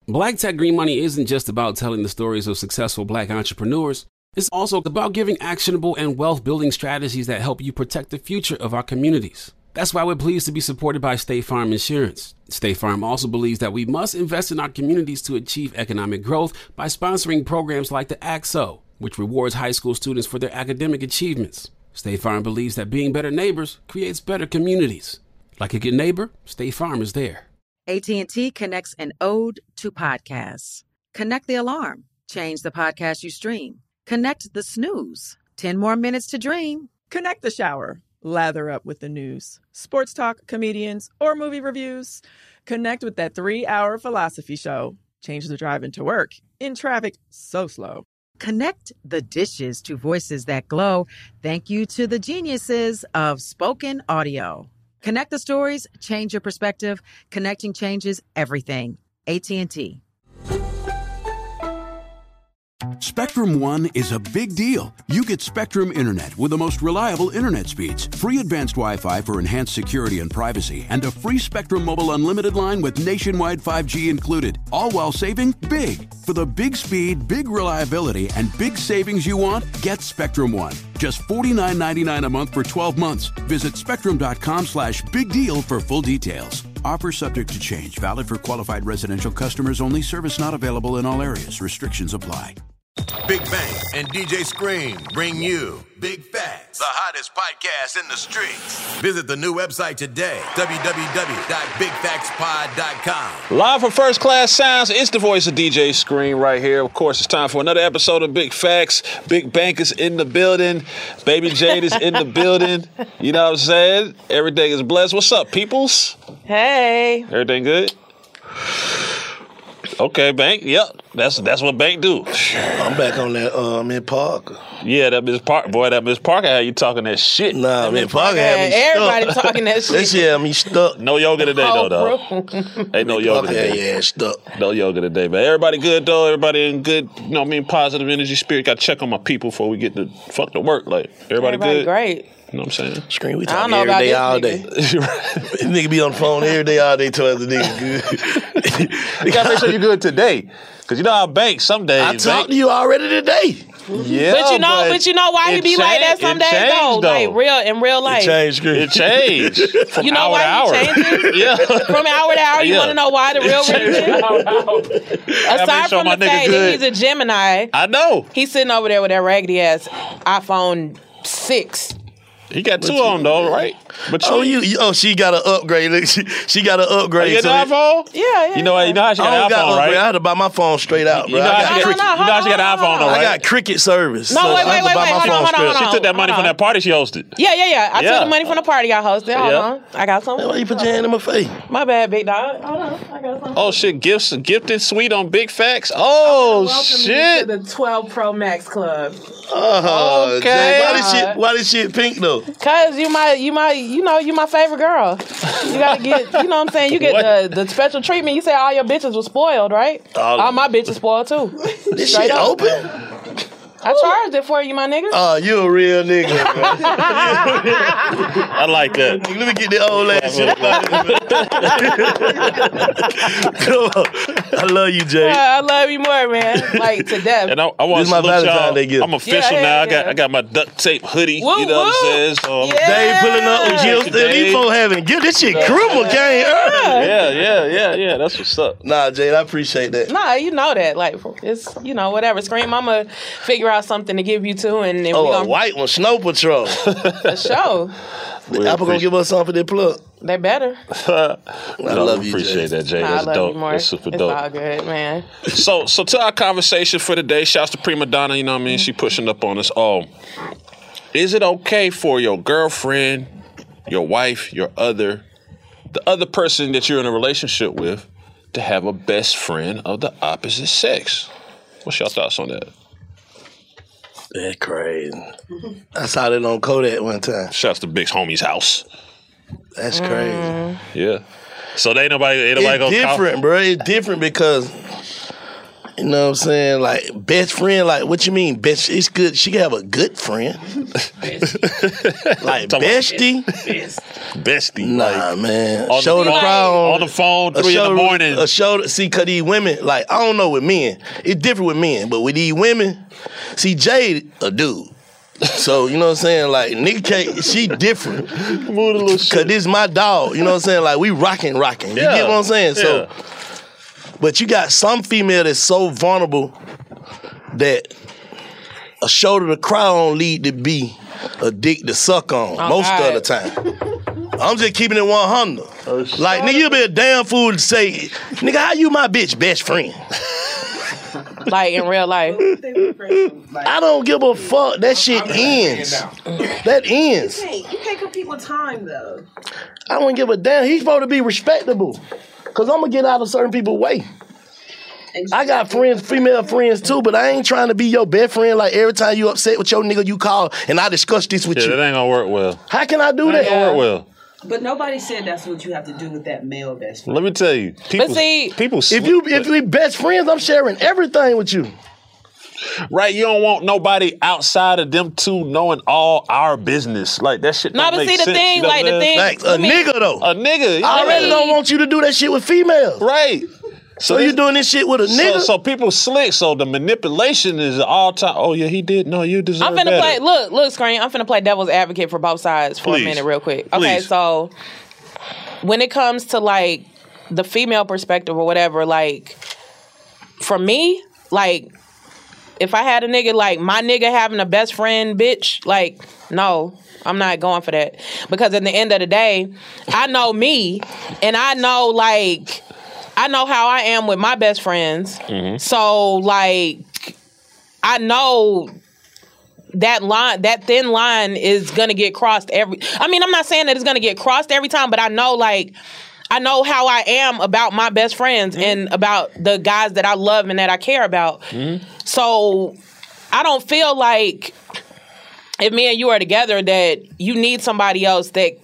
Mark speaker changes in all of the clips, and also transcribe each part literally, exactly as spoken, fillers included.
Speaker 1: Black Tech Green Money isn't just about telling the stories of successful Black entrepreneurs. It's also about giving actionable and wealth-building strategies that help you protect the future of our communities. That's why we're pleased to be supported by State Farm Insurance. State Farm also believes that we must invest in our communities to achieve economic growth by sponsoring programs like the A C S O, which rewards high school students for their academic achievements. State Farm believes that being better neighbors creates better communities. Like a good neighbor, State Farm is there.
Speaker 2: A T and T connects an ode to podcasts. Connect the alarm. Change the podcast you stream. Connect the snooze. ten more minutes to dream.
Speaker 3: Connect the shower. Lather up with the news. Sports talk, comedians, or movie reviews. Connect with that three-hour philosophy show. Change the drive into work. In traffic so slow.
Speaker 2: Connect the dishes to voices that glow. Thank you to the geniuses of spoken audio. Connect the stories, change your perspective. Connecting changes everything. A T and T.
Speaker 4: Spectrum One is a big deal. You get Spectrum Internet with the most reliable internet speeds, free advanced Wi-Fi for enhanced security and privacy, and a free Spectrum Mobile Unlimited line with nationwide five G included, all while saving big. For the big speed, big reliability, and big savings you want, get Spectrum One. Just forty-nine ninety-nine a month for twelve months. Visit spectrum.com slash big deal for full details. Offer subject to change. Valid for qualified residential customers only. Service not available in all areas. Restrictions apply.
Speaker 5: Big Bang and D J Scream bring you Big Facts, the hottest podcast in the streets. Visit the new website today, w w w dot big facts pod dot com.
Speaker 6: Live from First Class Sounds, it's the voice of D J Scream right here. Of course, it's time for another episode of Big Facts. Big Bank is in the building. Baby Jade is in the building. You know what I'm saying? Everything is blessed. What's up, peoples?
Speaker 7: Hey.
Speaker 6: Everything good? Okay, Bank. Yep, that's that's what Bank do.
Speaker 8: I'm back on that. Uh, I'm in Parker.
Speaker 6: Yeah, that Miss Parker. Boy, that Miss Parker had you talking that shit.
Speaker 8: Nah, man, Parker had me
Speaker 7: Everybody
Speaker 8: stuck.
Speaker 7: talking that shit.
Speaker 8: That shit had me stuck.
Speaker 6: No yoga today, though, though. Ain't no yoga
Speaker 8: Okay,
Speaker 6: today.
Speaker 8: yeah, stuck.
Speaker 6: No yoga today, man. Everybody good, though. Everybody in good, you know what I mean, positive energy, spirit. Got to check on my people before we get to fuck to work. Like, everybody,
Speaker 7: Everybody
Speaker 6: good?
Speaker 7: great.
Speaker 6: You know what I'm saying?
Speaker 8: Screen, we
Speaker 7: I don't
Speaker 8: talking
Speaker 7: know
Speaker 8: every
Speaker 7: about
Speaker 8: day,
Speaker 7: this
Speaker 8: all
Speaker 7: nigga.
Speaker 8: day. Nigga be on the phone every day, all day, towards the nigga good.
Speaker 6: You got to make sure you're good today. Because you know how Bank, some days.
Speaker 8: I
Speaker 6: Bank,
Speaker 8: talked to you already today.
Speaker 6: Yeah,
Speaker 7: But you know, but, you know why he
Speaker 6: it
Speaker 7: be like that
Speaker 6: changed-
Speaker 7: some
Speaker 6: it
Speaker 7: days
Speaker 6: changed,
Speaker 7: though,
Speaker 6: though.
Speaker 7: like real in real life.
Speaker 8: It changed, Screen.
Speaker 6: It changed from
Speaker 7: You know
Speaker 6: hour
Speaker 7: why
Speaker 6: to hour.
Speaker 7: he changes?
Speaker 6: Yeah.
Speaker 7: From hour to hour, you
Speaker 6: Yeah.
Speaker 7: want to know why the real reason? Aside
Speaker 6: sure
Speaker 7: from
Speaker 6: my
Speaker 7: the
Speaker 6: nigga
Speaker 7: fact that
Speaker 6: good.
Speaker 7: he's a Gemini,
Speaker 6: I know.
Speaker 7: he's sitting over there with that raggedy ass iPhone six.
Speaker 6: He got two on, though, right? But
Speaker 8: Oh, you, you, oh, she got an upgrade. Look, she, she got an upgrade.
Speaker 6: You get
Speaker 8: so
Speaker 6: an iPhone?
Speaker 7: Yeah, yeah.
Speaker 6: You know, you know how she
Speaker 8: I
Speaker 6: got
Speaker 8: don't
Speaker 6: an
Speaker 8: got
Speaker 6: iPhone,
Speaker 8: upgrade. I
Speaker 6: right?
Speaker 8: had to buy my phone straight out,
Speaker 6: You
Speaker 8: bro.
Speaker 6: know
Speaker 8: I
Speaker 6: how
Speaker 8: got,
Speaker 6: she
Speaker 8: cricket,
Speaker 6: got, you know how she got an iPhone, though,
Speaker 8: I
Speaker 6: right?
Speaker 8: got cricket service.
Speaker 7: No,
Speaker 8: so
Speaker 7: wait,
Speaker 8: I
Speaker 7: wait,
Speaker 8: had to
Speaker 7: wait,
Speaker 8: buy
Speaker 7: wait,
Speaker 8: my
Speaker 7: hold
Speaker 8: phone
Speaker 7: on, hold on,
Speaker 8: straight.
Speaker 7: hold on.
Speaker 6: She took that money
Speaker 7: Hold
Speaker 6: from
Speaker 7: on.
Speaker 6: that party she hosted.
Speaker 7: Yeah, yeah, yeah. I
Speaker 6: Yeah.
Speaker 7: took the money from the party I hosted. Hold
Speaker 6: Yeah.
Speaker 7: on. I got some.
Speaker 8: Man, why you put your hand in my face?
Speaker 7: My bad, big dog. Hold on. I got some.
Speaker 6: Oh, shit. Gifts, gifted suite on Big Facts. Oh,
Speaker 7: Welcome
Speaker 6: shit.
Speaker 7: you to the twelve Pro Max Club.
Speaker 8: Oh,
Speaker 6: Okay.
Speaker 8: Jay, why this shit? Why this shit pink though?
Speaker 7: Cause you my, you my, you know, you my favorite girl. You gotta get, you know what I'm saying? You get the, the special treatment. You say all your bitches were spoiled, right?
Speaker 8: All
Speaker 7: All my bitches spoiled too.
Speaker 8: This
Speaker 7: Straight
Speaker 8: shit
Speaker 7: up.
Speaker 8: open?
Speaker 7: I charged it for you, my nigga.
Speaker 8: Oh, you a real nigga, man.
Speaker 6: I like that.
Speaker 8: Let me get the old ass shit. Come on. I love you, Jay.
Speaker 7: I love you more, man. Like to death.
Speaker 6: And I, I want
Speaker 8: This
Speaker 6: to
Speaker 8: is my
Speaker 6: salute
Speaker 8: Valentine's
Speaker 6: y'all.
Speaker 8: Day gift.
Speaker 6: I'm official
Speaker 7: Yeah, yeah,
Speaker 6: now. I got
Speaker 7: yeah.
Speaker 6: I got my duct tape hoodie.
Speaker 7: Woo,
Speaker 6: you know what I'm
Speaker 7: woo.
Speaker 6: saying? So I'm-
Speaker 7: Yeah.
Speaker 8: Dave pulling up with gifts.
Speaker 6: Dave.
Speaker 8: These folks having gifts. This shit criminal game early.
Speaker 6: yeah, yeah, yeah, yeah. That's what's up.
Speaker 8: Nah, Jay, I appreciate that.
Speaker 7: Nah, you know that. Like it's, you know, whatever. Scream, I'ma figure out something to give you to, and then
Speaker 8: Oh,
Speaker 7: we
Speaker 8: a
Speaker 7: gonna
Speaker 8: white one, Snow Patrol.
Speaker 7: a show.
Speaker 6: We
Speaker 8: Apple gonna give us something for their plug.
Speaker 7: They better.
Speaker 8: I
Speaker 6: No,
Speaker 8: love
Speaker 6: we
Speaker 8: you,
Speaker 6: appreciate
Speaker 8: Jay.
Speaker 6: that, Jay.
Speaker 7: Nah,
Speaker 6: That's
Speaker 7: I love
Speaker 6: dope.
Speaker 7: you more.
Speaker 6: That's super
Speaker 7: it's
Speaker 6: dope.
Speaker 7: all good, man.
Speaker 6: So, so to our conversation for today, shouts to Prima Donna. You know what I mean? She pushing up on us. Oh, is it okay for your girlfriend, your wife, your other, the other person that you're in a relationship with, to have a best friend of the opposite sex? What's your thoughts on that?
Speaker 8: That's crazy. I saw that on Kodak one time.
Speaker 6: Shouts to Big's homie's house.
Speaker 8: That's crazy.
Speaker 6: Yeah. So they ain't nobody, ain't nobody
Speaker 8: It's
Speaker 6: gonna
Speaker 8: different, bro. It's different because You know what I'm saying? Like, best friend, like, what you mean? Best, it's good. She can have a good friend. Like, bestie?
Speaker 6: Bestie.
Speaker 8: Nah,
Speaker 6: like,
Speaker 8: man.
Speaker 6: On
Speaker 8: Shoulder
Speaker 6: the,
Speaker 8: crown.
Speaker 6: on the phone,
Speaker 8: a
Speaker 6: three
Speaker 8: shoulder,
Speaker 6: in the morning.
Speaker 8: A shoulder, see, because these women, like, I don't know with men. It's different with men, but with these women, see, Jade, a dude. So, you know what I'm saying? Like, nigga can't, she different.
Speaker 6: Move a little shit.
Speaker 8: Because this is my dog. You know what I'm saying? Like, we rocking, rocking. You
Speaker 6: Yeah.
Speaker 8: get what I'm saying?
Speaker 6: Yeah.
Speaker 8: So, but you got some female that's so vulnerable that a shoulder to cry on lead to be a dick to suck on
Speaker 7: Oh,
Speaker 8: most
Speaker 7: God.
Speaker 8: of the time. I'm just keeping it one hundred.
Speaker 6: Oh,
Speaker 8: Like, nigga, you be a damn fool to say, nigga, how you my bitch best friend?
Speaker 7: Like in real life.
Speaker 8: I don't give a fuck. That shit ends. That ends.
Speaker 9: You can't, you can't compete with time, though.
Speaker 8: I don't give a damn. He's supposed to be respectable. Because I'm going to get out of certain people's way. I got friends, female friends too, but I ain't trying to be your best friend. Like every time you upset with your nigga, you call and I discuss this with
Speaker 6: Yeah,
Speaker 8: you.
Speaker 6: that ain't gonna work well.
Speaker 8: How can I do
Speaker 6: That
Speaker 8: that?
Speaker 6: ain't gonna work well.
Speaker 9: But nobody said that's what you have to do with that male best friend.
Speaker 6: Let me tell you, people,
Speaker 7: see,
Speaker 6: people.
Speaker 8: If you if we best friends, I'm sharing everything with you.
Speaker 6: Right, you don't want nobody outside of them two knowing all our business. Like that shit.
Speaker 7: No,
Speaker 6: don't
Speaker 7: but
Speaker 6: make
Speaker 7: see the
Speaker 6: sense,
Speaker 7: thing,
Speaker 6: you know
Speaker 7: like
Speaker 6: what
Speaker 7: the
Speaker 6: I'm
Speaker 7: thing.
Speaker 8: Like, a
Speaker 7: let me-
Speaker 8: nigga though.
Speaker 6: A nigga,
Speaker 8: I already
Speaker 6: yeah.
Speaker 8: don't want you to do that shit with females.
Speaker 6: Right.
Speaker 8: So you doing this shit with a
Speaker 6: So,
Speaker 8: nigga?
Speaker 6: so people slick. So the manipulation is all time. Oh yeah, he did. No, you deserve
Speaker 7: I'm finna
Speaker 6: better.
Speaker 7: play. Look, look, Screen. I'm finna play devil's advocate for both sides for
Speaker 6: Please.
Speaker 7: a minute, real quick. Okay,
Speaker 6: Please.
Speaker 7: so when it comes to like the female perspective or whatever, like for me, like if I had a nigga like my nigga having a best friend, bitch, like no. I'm not going for that. Because at the end of the day, I know me and I know like I know how I am with my best friends.
Speaker 6: Mm-hmm.
Speaker 7: So like I know that line, that thin line is gonna get crossed every I mean, I'm not saying that it's gonna get crossed every time, but I know like I know how I am about my best friends
Speaker 6: Mm-hmm.
Speaker 7: and about the guys that I love and that I care about.
Speaker 6: Mm-hmm.
Speaker 7: So I don't feel like if me and you are together that you need somebody else that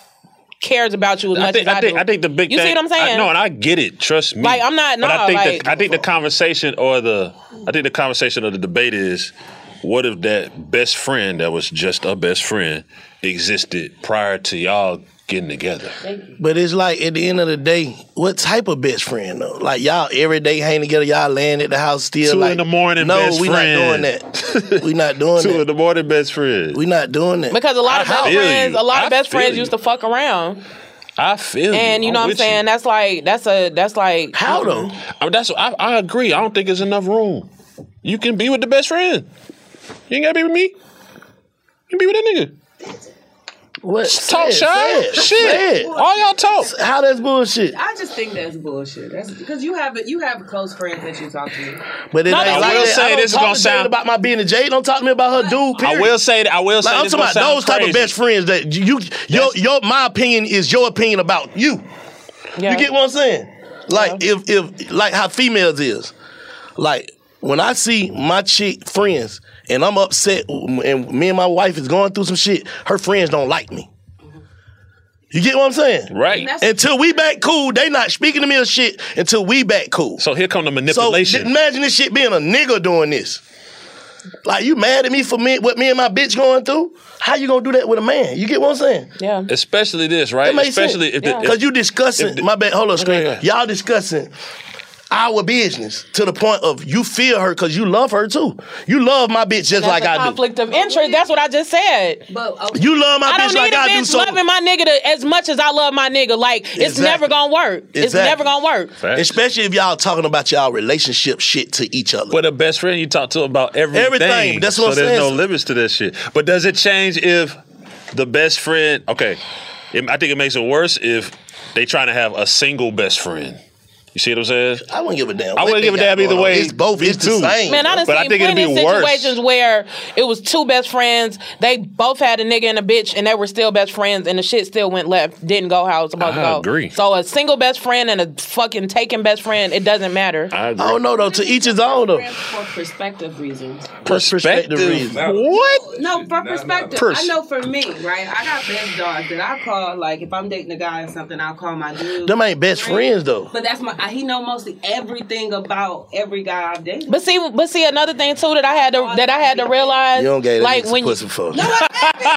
Speaker 7: cares about you as
Speaker 6: I
Speaker 7: much
Speaker 6: think,
Speaker 7: as I,
Speaker 6: I think,
Speaker 7: do.
Speaker 6: I think the big
Speaker 7: you
Speaker 6: thing.
Speaker 7: see what I'm saying?
Speaker 6: I, no, and I get it. Trust me.
Speaker 7: Like, I'm not-
Speaker 6: But I
Speaker 7: nah,
Speaker 6: think
Speaker 7: like-
Speaker 6: the, I think the conversation or the I think the conversation or the debate is, what if that best friend that was just a best friend existed prior to y'all getting together?
Speaker 8: But it's like at the end of the day, what type of best friend though? Like y'all every day hang together, y'all laying at the house still.
Speaker 6: Two
Speaker 8: like,
Speaker 6: in the morning,
Speaker 8: no,
Speaker 6: best
Speaker 8: we
Speaker 6: friend.
Speaker 8: not doing that. We not doing
Speaker 6: Two
Speaker 8: that.
Speaker 6: in the morning, best friend.
Speaker 8: We not doing that.
Speaker 7: Because a lot of
Speaker 6: I
Speaker 7: best
Speaker 6: feel
Speaker 7: friends,
Speaker 6: you.
Speaker 7: a lot
Speaker 6: I
Speaker 7: of best
Speaker 6: feel
Speaker 7: friends
Speaker 6: you.
Speaker 7: used to fuck around.
Speaker 6: I feel
Speaker 7: And you know what I'm
Speaker 6: with
Speaker 7: saying? That's like that's a that's like
Speaker 8: How though?
Speaker 6: I mean, that's I, I agree. I don't think there's enough room. You can be with the best friend. You ain't gotta be with me. You can be with that nigga.
Speaker 8: What?
Speaker 6: Talk
Speaker 8: Say it,
Speaker 6: shy.
Speaker 8: say it,
Speaker 6: Shit.
Speaker 8: say it.
Speaker 6: All y'all talk.
Speaker 8: How that's bullshit?
Speaker 9: I just think that's bullshit. That's because you have you have close friends that you talk to.
Speaker 8: But it
Speaker 7: No,
Speaker 8: ain't
Speaker 7: I
Speaker 8: like
Speaker 6: will
Speaker 8: that.
Speaker 6: say
Speaker 8: I don't
Speaker 6: this is
Speaker 8: talk
Speaker 6: gonna
Speaker 8: to Jade
Speaker 6: sound-
Speaker 8: about my business. Jade don't talk to me about her dude. Period.
Speaker 6: I will say that. I will say
Speaker 8: Like, I'm
Speaker 6: this
Speaker 8: talking
Speaker 6: gonna
Speaker 8: about
Speaker 6: sound
Speaker 8: those type
Speaker 6: crazy.
Speaker 8: of best friends that you, your, your, my opinion is your opinion about you.
Speaker 7: yeah.
Speaker 8: You get what I'm saying? Like if, if, like how females is. Like when I see my chick friends and I'm upset and me and my wife is going through some shit, her friends don't like me. You get what I'm saying?
Speaker 6: Right.
Speaker 9: That's-
Speaker 8: Until we back cool, they not speaking to me or shit until we back cool.
Speaker 6: So here come the
Speaker 8: So
Speaker 6: manipulation.
Speaker 8: th- imagine this shit being a nigga doing this. Like you mad at me for me what me and my bitch going through? How you gonna do that with a man? You get what I'm saying?
Speaker 7: Yeah.
Speaker 6: Especially this, right?
Speaker 8: That makes
Speaker 6: Especially
Speaker 8: sense.
Speaker 6: if the,
Speaker 7: Yeah.
Speaker 6: if-
Speaker 8: Because you discussing,
Speaker 6: if the-
Speaker 8: my bad, hold on, screen.
Speaker 6: Okay, okay.
Speaker 8: Y'all discussing our business to the point of you feel her because you love her too. You love my bitch just
Speaker 7: That's
Speaker 8: like
Speaker 7: a
Speaker 8: I do.
Speaker 7: conflict of interest. That's what I just said.
Speaker 9: But okay.
Speaker 8: You love my
Speaker 7: I don't
Speaker 8: bitch
Speaker 7: need
Speaker 8: like
Speaker 7: a
Speaker 8: I do.
Speaker 7: bitch
Speaker 8: So
Speaker 7: loving my nigga to, as much as I love my nigga. Like, it's
Speaker 8: Exactly.
Speaker 7: never gonna work. It's
Speaker 8: Exactly.
Speaker 7: never gonna work.
Speaker 6: Facts.
Speaker 8: especially if y'all talking about y'all relationship shit to each other.
Speaker 6: But a best friend you talk to about everything.
Speaker 8: Everything, that's what
Speaker 6: so
Speaker 8: I'm
Speaker 6: there's
Speaker 8: saying.
Speaker 6: no limits to that shit. But does it change if the best friend? Okay, it, I think it makes it worse if they trying to have a single best friend. You see what I'm saying?
Speaker 8: I wouldn't give a damn.
Speaker 6: I
Speaker 8: what
Speaker 6: wouldn't
Speaker 8: they
Speaker 6: give a
Speaker 8: got
Speaker 6: damn either
Speaker 8: going on.
Speaker 6: way.
Speaker 8: It's both.
Speaker 6: Me
Speaker 8: It's
Speaker 6: too.
Speaker 8: the same.
Speaker 7: Man, I done
Speaker 6: But I
Speaker 7: seen
Speaker 6: think it'd
Speaker 7: plenty of
Speaker 6: be worse.
Speaker 7: situations where it was two best friends. They both had a nigga and a bitch, and they were still best friends, and the shit still went left. Didn't go how it was supposed to
Speaker 6: I
Speaker 7: go.
Speaker 6: agree.
Speaker 7: So a single best friend and a fucking taken best friend, it doesn't matter.
Speaker 6: I agree.
Speaker 8: I don't know though. To each his own though.
Speaker 9: For perspective reasons.
Speaker 8: Perspective reasons.
Speaker 6: What?
Speaker 9: No, for perspective.
Speaker 6: Pers-
Speaker 9: I know for me, right? I got best dogs that I call, like, if I'm dating a guy or something, I'll call my dude.
Speaker 8: Them ain't best friends though.
Speaker 9: But that's my, I Like he know mostly everything about every guy I've dated.
Speaker 7: But see, but see, another thing too that I had to that I had to realize,
Speaker 8: You don't get
Speaker 7: like when you,
Speaker 8: pussy for.
Speaker 9: No, I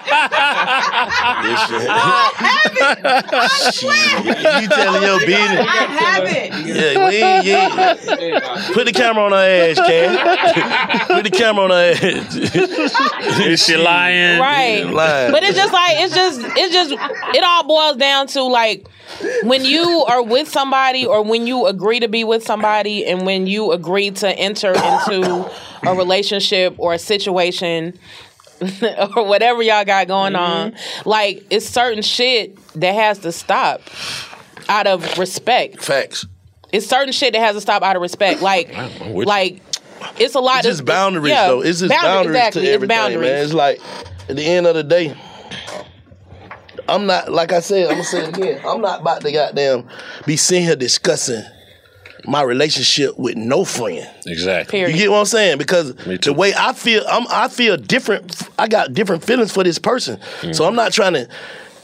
Speaker 9: haven't. I haven't. I swear.
Speaker 8: You telling your business?
Speaker 9: I haven't.
Speaker 8: Yeah, we ain't, yeah. Put the camera on her ass, Cam. Put the camera on her ass.
Speaker 6: Is she lying?
Speaker 7: right?
Speaker 8: Lying.
Speaker 7: But it's just like it's just it's just it all boils down to like when you are with somebody or when you agree to be with somebody and when you agree to enter into a relationship or a situation or whatever y'all got going mm-hmm. on, like it's certain shit that has to stop out of respect.
Speaker 8: Facts.
Speaker 7: It's certain shit that has to stop out of respect. Like, like it's a lot.
Speaker 8: It's just
Speaker 7: of,
Speaker 8: boundaries,
Speaker 7: yeah,
Speaker 8: though. It's just
Speaker 7: boundary,
Speaker 8: boundaries
Speaker 7: exactly.
Speaker 8: to everything,
Speaker 7: it's boundaries.
Speaker 8: man. It's like at the end of the day, I'm not, like I said, I'm gonna say it again. I'm not about to goddamn be sitting here discussing my relationship with no friend.
Speaker 6: Exactly.
Speaker 8: You get what I'm saying? Because the way I feel, I'm, I feel different. I got different feelings for this person. Mm. So I'm not trying to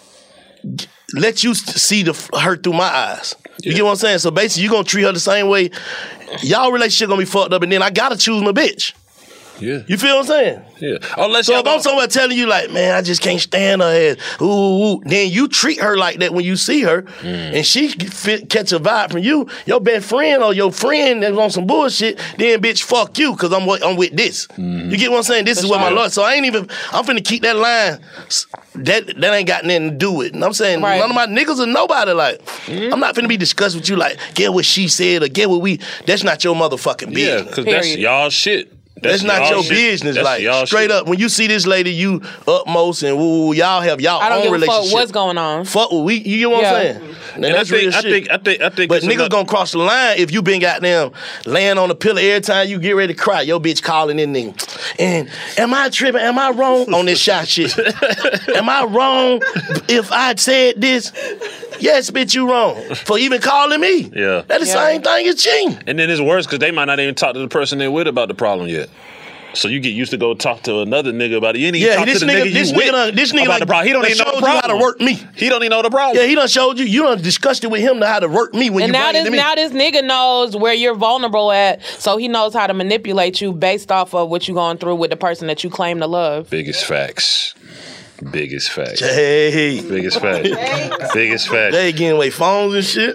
Speaker 8: let you see the her through my eyes. You yeah. get what I'm saying? So basically, you're gonna treat her the same way. Y'all relationship gonna be fucked up, and then I gotta choose my bitch.
Speaker 6: Yeah.
Speaker 8: You feel what I'm saying?
Speaker 6: Yeah. Unless
Speaker 8: so if I'm somewhere telling you like, man, I just can't stand her ass, ooh, ooh, ooh, then you treat her like that when you see her, mm. and she fit, catch a vibe from you, your best friend or your friend that's on some bullshit, then bitch, fuck you, because I'm, I'm with this. Mm. You get what I'm saying? This For is what sure. my Lord. So I ain't even, I'm finna keep that line. That that ain't got nothing to do with it. And I'm saying, right. none of my niggas or nobody, like, mm. I'm not finna be discussing with you like, get what she said or get what we, that's not your motherfucking business.
Speaker 6: Yeah, because that's y'all shit.
Speaker 8: That's, That's not your
Speaker 6: shit.
Speaker 8: business.
Speaker 6: That's
Speaker 8: like straight shit. Up, when you see this lady, you utmost and woo, y'all have y'all
Speaker 7: I don't
Speaker 8: own
Speaker 7: give
Speaker 8: relationship.
Speaker 7: A fuck what's going on?
Speaker 8: Fuck what we, you know what yeah. I'm saying? And, and that's
Speaker 6: I think,
Speaker 8: real
Speaker 6: I
Speaker 8: shit.
Speaker 6: think, I think, I think.
Speaker 8: But niggas
Speaker 6: enough.
Speaker 8: gonna cross the line if you been goddamn laying on the pillow every time you get ready to cry. Your bitch calling in nigga. And am I tripping? Am I wrong on this shot shit? Am I wrong if I said this? Yes, bitch, you wrong for even calling me.
Speaker 6: Yeah,
Speaker 8: that's the
Speaker 7: yeah.
Speaker 8: same thing as cheating.
Speaker 6: And then it's worse because they might not even talk to the person they're with about the problem yet. So you get used to go talk to another nigga about it. You ain't even
Speaker 8: yeah,
Speaker 6: talk
Speaker 8: this
Speaker 6: to the
Speaker 8: nigga,
Speaker 6: nigga
Speaker 8: this
Speaker 6: you
Speaker 8: nigga
Speaker 6: with
Speaker 8: done, this nigga
Speaker 6: about
Speaker 8: like,
Speaker 6: the problem. He don't even know the problem.
Speaker 8: You how to work me.
Speaker 6: He don't even know the problem.
Speaker 8: Yeah, he done showed you. You done discussed it with him how to work me when
Speaker 7: and
Speaker 8: you
Speaker 7: now
Speaker 8: bring
Speaker 7: this
Speaker 8: it to me.
Speaker 7: now this nigga knows where you're vulnerable at, so he knows how to manipulate you based off of what you're going through with the person that you claim to love.
Speaker 6: Biggest facts. Biggest facts.
Speaker 8: Hey.
Speaker 6: Biggest facts. Biggest facts.
Speaker 8: They getting away phones and shit.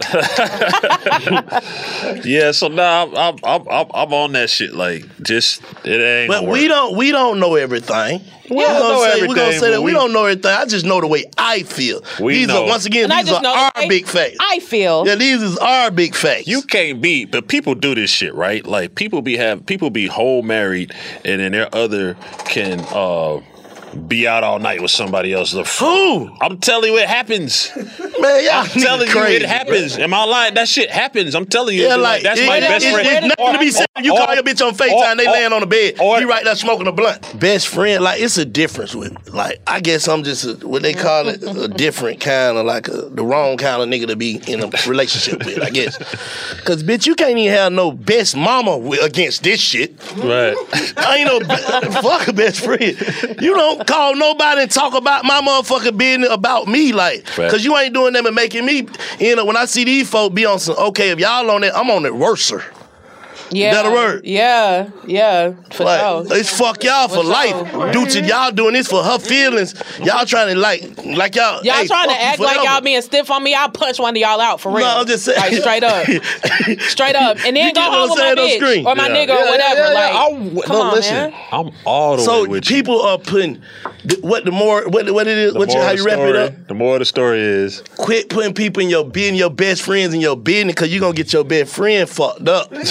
Speaker 6: Yeah, so now I'm, I'm, I'm, I'm, I'm on that shit. Like, just it ain't.
Speaker 8: But
Speaker 6: work.
Speaker 8: we don't we don't know everything.
Speaker 6: We
Speaker 8: We're
Speaker 6: don't
Speaker 8: gonna
Speaker 6: know
Speaker 8: say,
Speaker 6: everything.
Speaker 8: We're gonna say that we,
Speaker 6: we
Speaker 8: don't know everything. I just know the way I feel.
Speaker 6: We
Speaker 8: these
Speaker 6: know.
Speaker 8: are once again
Speaker 7: And I
Speaker 8: these
Speaker 7: just
Speaker 8: are
Speaker 7: know
Speaker 8: our
Speaker 7: the way
Speaker 8: big facts.
Speaker 7: I feel.
Speaker 8: Yeah, these is our big facts.
Speaker 6: You can't be, but people do this shit, right? Like people be have people be whole married, and then their other can uh, be out all night with somebody else.
Speaker 8: Who?
Speaker 6: I'm telling you, it happens.
Speaker 8: Man, y'all
Speaker 6: I'm telling
Speaker 8: crazy,
Speaker 6: you, it happens.
Speaker 8: Bro.
Speaker 6: Am I lying? That shit happens. I'm telling you.
Speaker 8: Yeah,
Speaker 6: like,
Speaker 8: like
Speaker 6: that's
Speaker 8: it,
Speaker 6: my
Speaker 8: it,
Speaker 6: best
Speaker 8: it,
Speaker 6: friend.
Speaker 8: It's nothing
Speaker 6: or,
Speaker 8: to be said. You
Speaker 6: or,
Speaker 8: call your bitch on FaceTime,
Speaker 6: or,
Speaker 8: they
Speaker 6: or,
Speaker 8: laying on the bed.
Speaker 6: Or,
Speaker 8: you right there smoking a blunt. Best friend, like it's a difference with. Like I guess I'm just a, what they call it, a different kind of like a, the wrong kind of nigga to be in a relationship with. I guess, cause bitch, you can't even have no best mama with, against this shit.
Speaker 6: Right.
Speaker 8: I ain't no be- fuck a best friend. You don't call nobody and talk about my motherfucking business about me, like,
Speaker 6: right.
Speaker 8: Cause you ain't doing them and making me. You know, when I see these folk be on some, okay, if y'all on it, I'm on it worser.
Speaker 7: Yeah.
Speaker 8: That'll work.
Speaker 7: Yeah, yeah, for
Speaker 8: like,
Speaker 7: sure.
Speaker 8: It's fuck y'all for,
Speaker 7: for
Speaker 8: life.
Speaker 7: sure.
Speaker 8: Dude, y'all doing this for her feelings. Y'all trying to like, like y'all.
Speaker 7: Y'all
Speaker 8: hey,
Speaker 7: trying to
Speaker 8: fuck you
Speaker 7: act like
Speaker 8: forever.
Speaker 7: y'all being stiff on me. I'll punch one of y'all out for real.
Speaker 8: No, I'm just saying.
Speaker 7: Like straight up. Straight up. And then
Speaker 8: You
Speaker 7: go
Speaker 8: get what
Speaker 7: home
Speaker 8: I'm
Speaker 7: with my
Speaker 8: saying on
Speaker 7: bitch
Speaker 8: screen?
Speaker 7: or my
Speaker 6: Yeah.
Speaker 7: nigga
Speaker 6: Yeah,
Speaker 7: or
Speaker 6: yeah,
Speaker 7: whatever.
Speaker 6: yeah, yeah.
Speaker 7: Like,
Speaker 6: I'm,
Speaker 7: come
Speaker 6: no,
Speaker 7: on,
Speaker 6: listen,
Speaker 7: man.
Speaker 6: I'm all the
Speaker 8: So
Speaker 6: way with you.
Speaker 8: people are putting th- what the more what what it is,
Speaker 6: The
Speaker 8: what you,
Speaker 6: moral
Speaker 8: how
Speaker 6: of
Speaker 8: you
Speaker 6: the
Speaker 8: wrap it
Speaker 6: story-
Speaker 8: up.
Speaker 6: The more of the story is,
Speaker 8: Quit putting people in your being your best friends in your business because you're gonna get your best friend fucked up. Nah,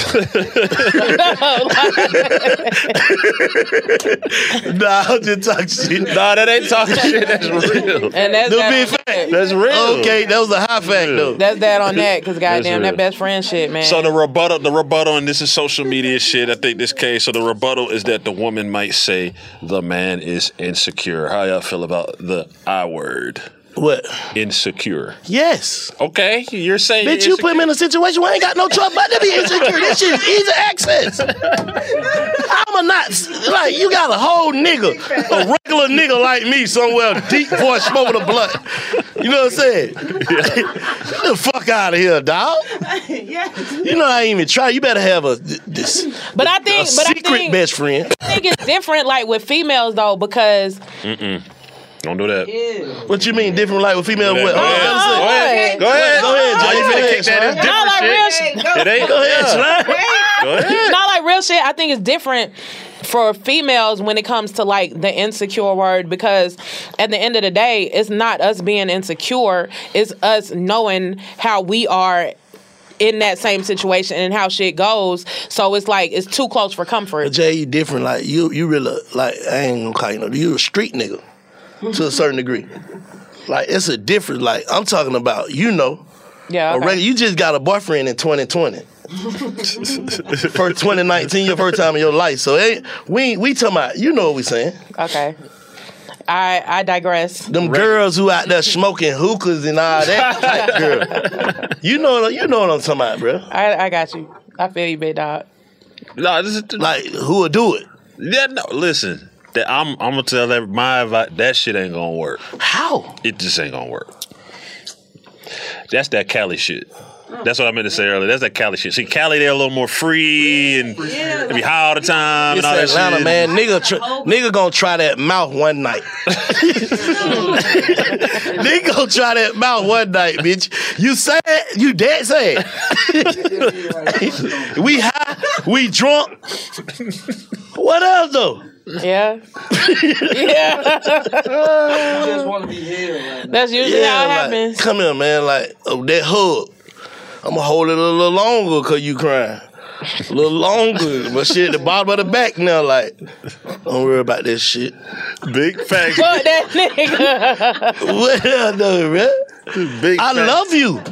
Speaker 8: I'm just talking shit.
Speaker 6: nah, that ain't talking shit. That's real.
Speaker 7: And that's
Speaker 8: The
Speaker 7: that
Speaker 8: big
Speaker 7: on
Speaker 8: fact.
Speaker 7: that.
Speaker 6: That's real.
Speaker 8: Okay, that was a high fact though.
Speaker 7: That's that on that, because goddamn,
Speaker 6: real.
Speaker 7: that best friend shit, man.
Speaker 6: So the rebuttal, the rebuttal, and this is social media shit. I think this case. So the rebuttal is that the woman might say the man is insecure. How y'all feel about the I word?
Speaker 8: What?
Speaker 6: Insecure.
Speaker 8: Yes.
Speaker 6: Okay, you're saying
Speaker 8: Bitch, you put me in a situation where I ain't got no trouble but to be insecure. This shit is easy access. I'm a not, like, you got a whole nigga, a regular nigga like me somewhere deep for smoking a blunt. You know what I'm saying? Get the fuck out of here, dog. You know I ain't even try. You better have a this.
Speaker 7: But I think,
Speaker 8: a
Speaker 7: but
Speaker 8: secret
Speaker 7: I think,
Speaker 8: best friend.
Speaker 7: I think it's different, like with females though, because.
Speaker 6: Mm-mm. Don't do that.
Speaker 9: Yeah.
Speaker 8: What you mean different like with females? What?
Speaker 6: Go ahead. Go ahead.
Speaker 8: Go ahead.
Speaker 6: How you finna kick that? It's
Speaker 7: Not
Speaker 6: different
Speaker 7: like real
Speaker 6: shit.
Speaker 7: shit.
Speaker 6: It ain't.
Speaker 8: Go ahead, Slime.
Speaker 6: Go ahead.
Speaker 7: Not like real shit. I think it's different for females when it comes to like the insecure word, because at the end of the day, it's not us being insecure. It's us knowing how we are in that same situation and how shit goes. So it's like it's too close for comfort.
Speaker 8: But Jay, you different. Like you, you really like. I ain't gonna call you no. You a street nigga to a certain degree. Like it's a difference. Like I'm talking about. You know.
Speaker 7: Yeah. Okay.
Speaker 8: Already, you just got a boyfriend in twenty twenty. First twenty nineteen, your first time in your life. So ain't, we we talking about. You know what we saying?
Speaker 7: Okay. I I digress.
Speaker 8: Them right. Girls who out there smoking hookahs and all that type girl. You know, you know what I'm talking about, bro.
Speaker 7: I I got you. I feel you, big dog.
Speaker 6: No, this is
Speaker 8: like who would do it?
Speaker 6: Yeah, no. Listen, that I'm I'm gonna tell that my advice. That shit ain't gonna work.
Speaker 8: How?
Speaker 6: It just ain't gonna work. That's that Cali shit. That's what I meant to say earlier. That's that Cali shit. See, Cali, they're a little more free and yeah, they be high all the time
Speaker 8: it's
Speaker 6: and all that
Speaker 8: Atlanta,
Speaker 6: shit.
Speaker 8: Man, nigga, tr- nigga gonna try that mouth one night. Nigga gonna try that mouth one night, bitch. You sad? You dead sad? We high? We drunk? What else though?
Speaker 7: Yeah. Yeah.
Speaker 9: You just want to be held. Right?
Speaker 7: That's usually
Speaker 8: yeah,
Speaker 7: how it
Speaker 8: like,
Speaker 7: happens.
Speaker 8: Come here, man. Like, oh, that hug. I'm going to hold it a little longer because you crying. A little longer. But shit at the bottom of the back now, like, don't worry about this shit.
Speaker 6: Big facts.
Speaker 7: Fuck that nigga.
Speaker 8: What else though, man? Big I facts. Love you.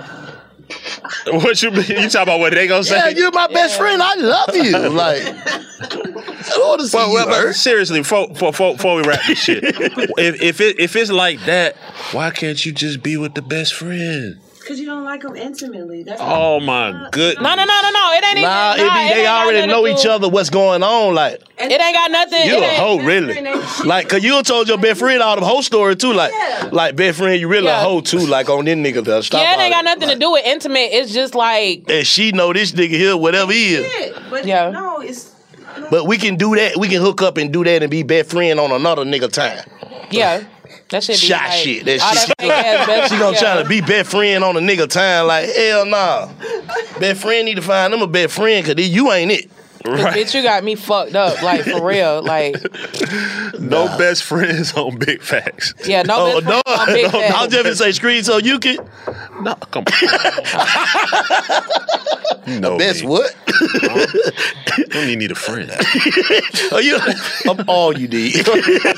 Speaker 6: What you mean? You talking about what they gonna say?
Speaker 8: Yeah, you're my best yeah. friend. I love you. Like, I don't want to see
Speaker 6: well,
Speaker 8: you
Speaker 6: well,
Speaker 8: hurt.
Speaker 6: Seriously, before, before, before we wrap this shit, if if it if it's like that, why can't you just be with the best friend?
Speaker 9: Because you don't like them intimately. That's
Speaker 6: oh my good.
Speaker 7: No, no, no, no, no. It ain't even.
Speaker 8: Nah,
Speaker 7: nah,
Speaker 8: it be,
Speaker 7: it
Speaker 8: they already know each other. What's going on? Like,
Speaker 7: and it ain't got nothing.
Speaker 8: You
Speaker 7: it
Speaker 8: a hoe, really? Like, cause you told your best friend all the whole story too. Like, yeah. like best friend, you really yeah. a hoe too. Like on this nigga, to stop.
Speaker 7: Yeah, it ain't got
Speaker 8: it.
Speaker 7: nothing like, to do with intimate. It's just like.
Speaker 8: And she know this nigga here, whatever he is.
Speaker 9: Yeah, but
Speaker 7: yeah.
Speaker 9: no, it's.
Speaker 8: But we can do that. We can hook up and do that and be best friend on another nigga time.
Speaker 7: Yeah. That shit be
Speaker 8: shot
Speaker 7: like,
Speaker 8: shit. That
Speaker 7: shit.
Speaker 8: That she gonna yeah. try to be best friend on a nigga time. Like, hell nah. Best friend need to find them a best friend because you ain't it.
Speaker 7: Right. Bitch, you got me fucked up. Like, for real. Like,
Speaker 6: no
Speaker 8: nah.
Speaker 6: best friends on Big Facts.
Speaker 7: Yeah, no
Speaker 8: oh,
Speaker 7: best
Speaker 8: no,
Speaker 7: friends on Big
Speaker 8: no,
Speaker 7: Facts.
Speaker 8: I'll just say screen so you can.
Speaker 6: No, come on. No,
Speaker 8: best
Speaker 6: me.
Speaker 8: what?
Speaker 6: You don't even need a friend.
Speaker 8: Oh, you, I'm all you need.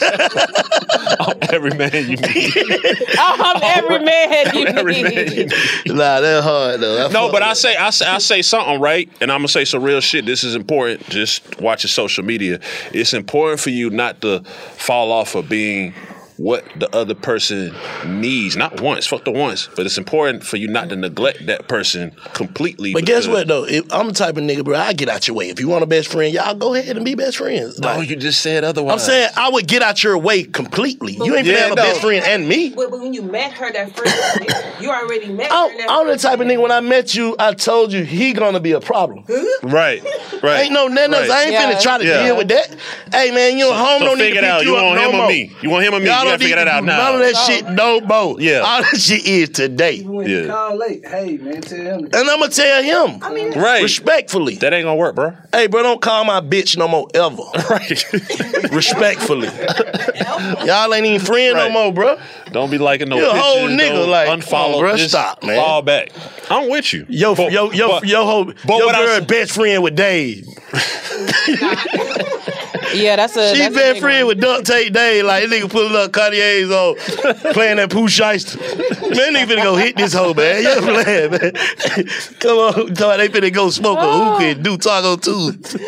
Speaker 6: I'm every man you need.
Speaker 7: I'm every man you
Speaker 6: every
Speaker 7: need.
Speaker 6: Man you need.
Speaker 8: Nah, that's hard though. That's
Speaker 6: no,
Speaker 8: hard,
Speaker 6: but
Speaker 8: man.
Speaker 6: I say, I say, I say something right, and I'm gonna say some real shit. This is important. Just watch your social media. It's important for you not to fall off of being what the other person needs. Not once, fuck the once, but it's important for you not to neglect that person completely.
Speaker 8: But guess what though? If I'm the type of nigga, bro, I get out your way. If you want a best friend, y'all go ahead and be best friends.
Speaker 6: No,
Speaker 8: like,
Speaker 6: you just said otherwise.
Speaker 8: I'm saying I would get out your way completely. But you ain't
Speaker 6: yeah,
Speaker 8: gonna have
Speaker 6: no.
Speaker 8: a best friend and me.
Speaker 9: But, but when you met her that first, you already met
Speaker 8: I'm,
Speaker 9: her. That
Speaker 8: I'm the
Speaker 9: first
Speaker 8: type of nigga. When I met you, I told you he gonna be a problem.
Speaker 6: Right, right.
Speaker 8: Ain't no nothing else.
Speaker 6: Right.
Speaker 8: I ain't
Speaker 7: Yeah.
Speaker 8: finna try to
Speaker 6: Yeah.
Speaker 8: deal with that. Hey man, you at home
Speaker 6: So
Speaker 8: don't need
Speaker 6: figure
Speaker 8: to
Speaker 6: it out.
Speaker 8: pick
Speaker 6: You
Speaker 8: you up
Speaker 6: want him
Speaker 8: no
Speaker 6: or
Speaker 8: more.
Speaker 6: me? You want him or me?
Speaker 8: Y'all
Speaker 6: You gotta
Speaker 8: don't
Speaker 6: figure
Speaker 8: need
Speaker 6: that
Speaker 8: to
Speaker 6: out
Speaker 8: do
Speaker 6: now.
Speaker 8: none of that shit no more.
Speaker 6: Yeah.
Speaker 8: All that shit is today.
Speaker 10: When
Speaker 6: Yeah.
Speaker 10: you call late, hey man, tell him.
Speaker 8: And I'm gonna tell him.
Speaker 9: I mean,
Speaker 6: Right.
Speaker 8: Respectfully.
Speaker 6: That ain't gonna work, bro.
Speaker 8: Hey, bro, don't call my bitch no more ever.
Speaker 6: Right.
Speaker 8: Respectfully. Y'all ain't even friends
Speaker 6: Right.
Speaker 8: no more, bro.
Speaker 6: Don't be liking no
Speaker 8: You a
Speaker 6: pictures.
Speaker 8: whole nigga,
Speaker 6: don't
Speaker 8: like,
Speaker 6: unfollow.
Speaker 8: oh, bro,
Speaker 6: just
Speaker 8: stop, man.
Speaker 6: Fall back. I'm with you.
Speaker 8: Yo,
Speaker 6: But-
Speaker 8: yo, yo,
Speaker 6: but-
Speaker 8: yo, whole,
Speaker 6: but
Speaker 8: your
Speaker 6: what I
Speaker 8: girl
Speaker 6: s-
Speaker 8: best friend with Dave.
Speaker 7: Yeah, that's a.
Speaker 8: She
Speaker 7: that's
Speaker 8: been
Speaker 7: a big
Speaker 8: friend
Speaker 7: one.
Speaker 8: with Duct Tape Dave. Like, this nigga pulling up Cartier's on, playing that Pooh Shiesty. Man, nigga finna go hit this hoe, man. You playing, man. Come on, they finna go smoke a hookah and do Taco Tuesday.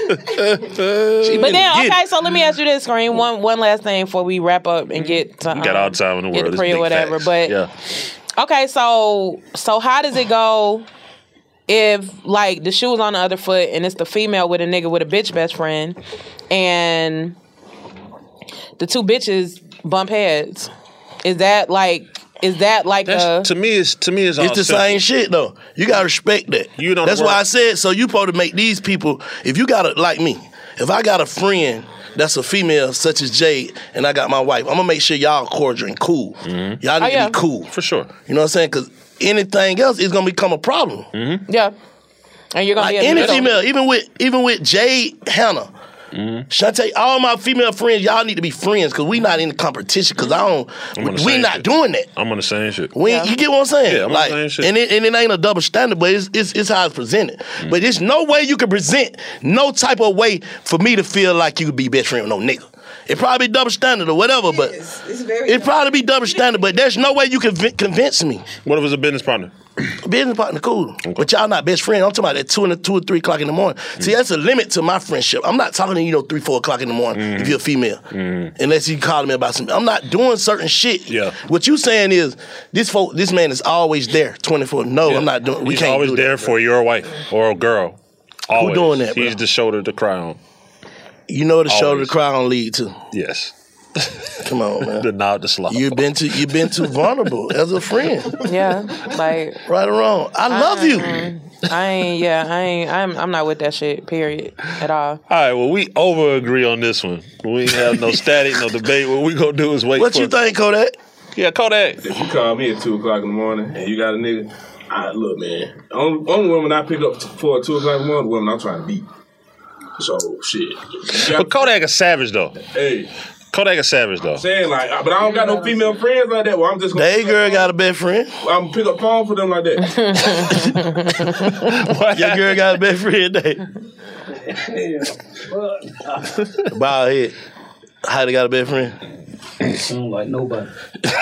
Speaker 7: But then, okay, so let me ask you this, Scream. One one last thing before we wrap up and get to um,
Speaker 6: You got all the time in the
Speaker 7: get
Speaker 6: world.
Speaker 7: to pre or whatever.
Speaker 6: Facts.
Speaker 7: But
Speaker 6: yeah.
Speaker 7: okay, so so how does it go if like the shoe's on the other foot and it's the female with a nigga with a bitch best friend and the two bitches bump heads? Is that like is that like
Speaker 6: That's,
Speaker 7: a
Speaker 6: to me it's to me it's all
Speaker 8: It's the
Speaker 6: simple.
Speaker 8: same shit though. You gotta respect that.
Speaker 6: You don't
Speaker 8: That's
Speaker 6: work.
Speaker 8: why I said so. You supposed to make these people. If you got a like me, if I got a friend that's a female such as Jade, and I got my wife, I'm gonna make sure y'all cordial and cool.
Speaker 6: Mm-hmm.
Speaker 8: Y'all need
Speaker 7: Oh, yeah.
Speaker 8: to be cool
Speaker 6: For sure.
Speaker 8: You know what I'm saying? Because anything else is gonna become a problem.
Speaker 6: Mm-hmm.
Speaker 7: yeah? And you're gonna
Speaker 8: Like
Speaker 7: be in the
Speaker 8: any
Speaker 7: middle.
Speaker 8: female, even with even with Jade, Hannah.
Speaker 6: Mm-hmm.
Speaker 8: Shantae, all my female friends, y'all need to be friends because we not in the competition. Because I don't,
Speaker 6: I'm on the
Speaker 8: we
Speaker 6: same
Speaker 8: not
Speaker 6: shit.
Speaker 8: doing that.
Speaker 6: I'm on the same shit.
Speaker 8: We,
Speaker 7: Yeah.
Speaker 8: You get what I'm saying?
Speaker 6: Yeah, I'm on
Speaker 8: like,
Speaker 6: the same shit.
Speaker 8: And it, and it ain't a double standard, but it's, it's, it's how it's presented.
Speaker 6: Mm-hmm.
Speaker 8: But there's no way you can present no type of way for me to feel like you could be best friend with no nigga. It probably be double standard or whatever, but
Speaker 9: It's, it's very.
Speaker 8: it probably be double standard. But there's no way you can conv- convince me.
Speaker 6: What if it's a business partner?
Speaker 8: Business partner, cool. But y'all not best friends. I'm talking about at two and two or three o'clock in the morning.
Speaker 6: Mm-hmm.
Speaker 8: See, that's a limit to my friendship. I'm not talking to you, you know, three, four o'clock in the morning
Speaker 6: Mm-hmm.
Speaker 8: if you're a female. Unless you calling me about something. I'm not doing certain shit.
Speaker 6: Yeah.
Speaker 8: What you saying is this folk, this man is always there, twenty-four. No, I'm not doing. We
Speaker 6: He's
Speaker 8: can't
Speaker 6: always
Speaker 8: do
Speaker 6: there
Speaker 8: that,
Speaker 6: for your wife or a girl. Always.
Speaker 8: doing that, bro?
Speaker 6: He's the shoulder to cry on.
Speaker 8: You know the shoulder
Speaker 6: Always.
Speaker 8: to cry on lead to.
Speaker 6: Yes.
Speaker 8: Come on,
Speaker 6: The
Speaker 8: man.
Speaker 6: nod to slop.
Speaker 8: You've been too you've been too vulnerable as a friend.
Speaker 7: Yeah, like
Speaker 8: Right or wrong. I love you.
Speaker 7: I ain't. Yeah, I ain't. I'm. I'm not with that shit. Period. At all.
Speaker 6: All right, well, we over agree on this one. We ain't have no static, no debate. What we gonna do is wait
Speaker 8: What
Speaker 6: for
Speaker 8: you think, Kodak?
Speaker 6: Yeah, Kodak.
Speaker 11: If you call me at two o'clock in the morning and you got a nigga, I look, man. Only, only woman I pick up t- for at two o'clock in the morning, the woman I'm trying to beat. So shit.
Speaker 6: But Kodak a savage though.
Speaker 11: Hey,
Speaker 6: Kodak a savage though.
Speaker 11: saying like, but I don't got no female friends like that. Well, I'm just gonna.
Speaker 8: That girl got a best friend.
Speaker 11: I'm gonna pick up phone for them like that.
Speaker 8: Your girl got a best friend. Day. Bald head. How they got a best friend?
Speaker 10: Sound like nobody.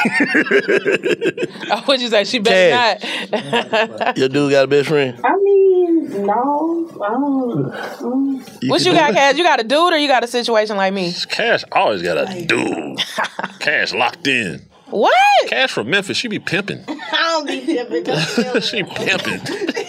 Speaker 7: Oh, what'd you say? She better not.
Speaker 8: Your dude got a best friend.
Speaker 9: I mean, no, I don't. Mm.
Speaker 7: What you got, Cash? You got a dude or you got a situation like me?
Speaker 6: Cash always got a dude. Cash locked in.
Speaker 7: What?
Speaker 6: Cash from Memphis, she be pimping.
Speaker 9: I don't be pimping.
Speaker 6: She pimping.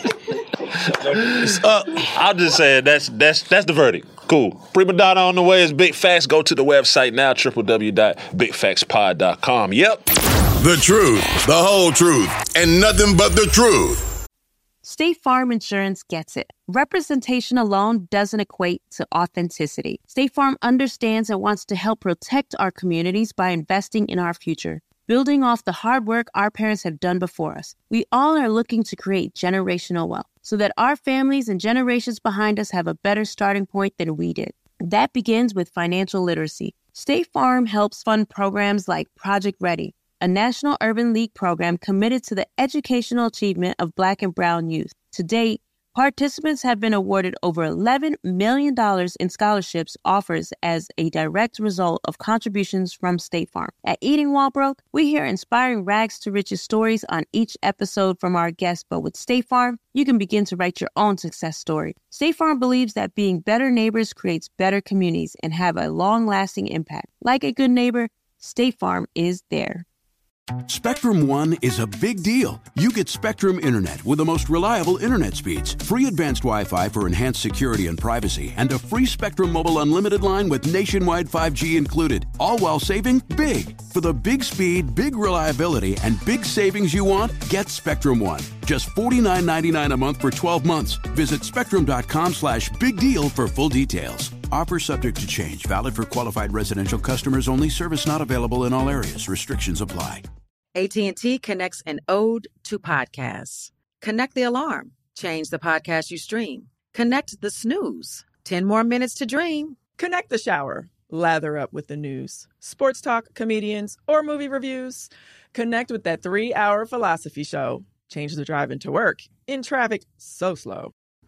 Speaker 8: Uh,
Speaker 6: I'll just say that's that's that's the verdict. Cool. Prima Donna on the way is Big Facts. Go to the website now, w w w dot big facts pod dot com. Yep.
Speaker 5: The truth, the whole truth, and nothing but the truth.
Speaker 12: State Farm Insurance gets it. Representation alone doesn't equate to authenticity. State Farm understands and wants to help protect our communities by investing in our future, building off the hard work our parents have done before us. We all are looking to create generational wealth so that our families and generations behind us have a better starting point than we did. That begins with financial literacy. State Farm helps fund programs like Project Ready, a National Urban League program committed to the educational achievement of Black and Brown youth. To date, participants have been awarded over eleven million dollars in scholarships offers as a direct result of contributions from State Farm. At Eating While Broke, we hear inspiring rags to riches stories on each episode from our guests, but with State Farm, you can begin to write your own success story. State Farm believes that being better neighbors creates better communities and have a long-lasting impact. Like a good neighbor, State Farm is there.
Speaker 4: Spectrum One is a big deal. You get Spectrum Internet with the most reliable internet speeds, free advanced Wi-Fi for enhanced security and privacy, and a free Spectrum Mobile Unlimited line with nationwide five G included, all while saving big. For the big speed, big reliability, and big savings you want, get Spectrum One. Just forty-nine ninety-nine a month for twelve months. Visit spectrum.com slash big deal for full details. Offer subject to change. Valid for qualified residential customers only. Service not available in all areas. Restrictions apply.
Speaker 2: A T and T connects an ode to podcasts. Connect the alarm. Change the podcast you stream. Connect the snooze. ten more minutes to dream.
Speaker 3: Connect the shower. Lather up with the news. Sports talk, comedians, or movie reviews. Connect with that three-hour philosophy show. Change the drive into work in traffic so slow.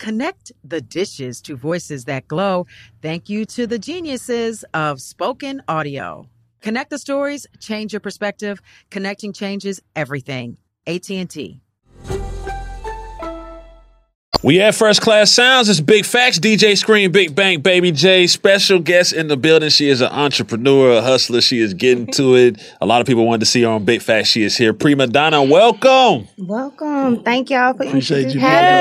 Speaker 2: Connect the dishes to voices that glow. Thank you to the geniuses of spoken audio. Connect the stories, change your perspective. Connecting changes everything. A T and T.
Speaker 6: We at First Class Sounds. It's Big Facts. D J Scream, Big Bang, Baby J. Special guest in the building. She is an entrepreneur, a hustler. She is getting to it. A lot of people wanted to see her on Big Facts. She is here. Prima Donna, welcome.
Speaker 13: Welcome. Thank y'all for
Speaker 8: Appreciate you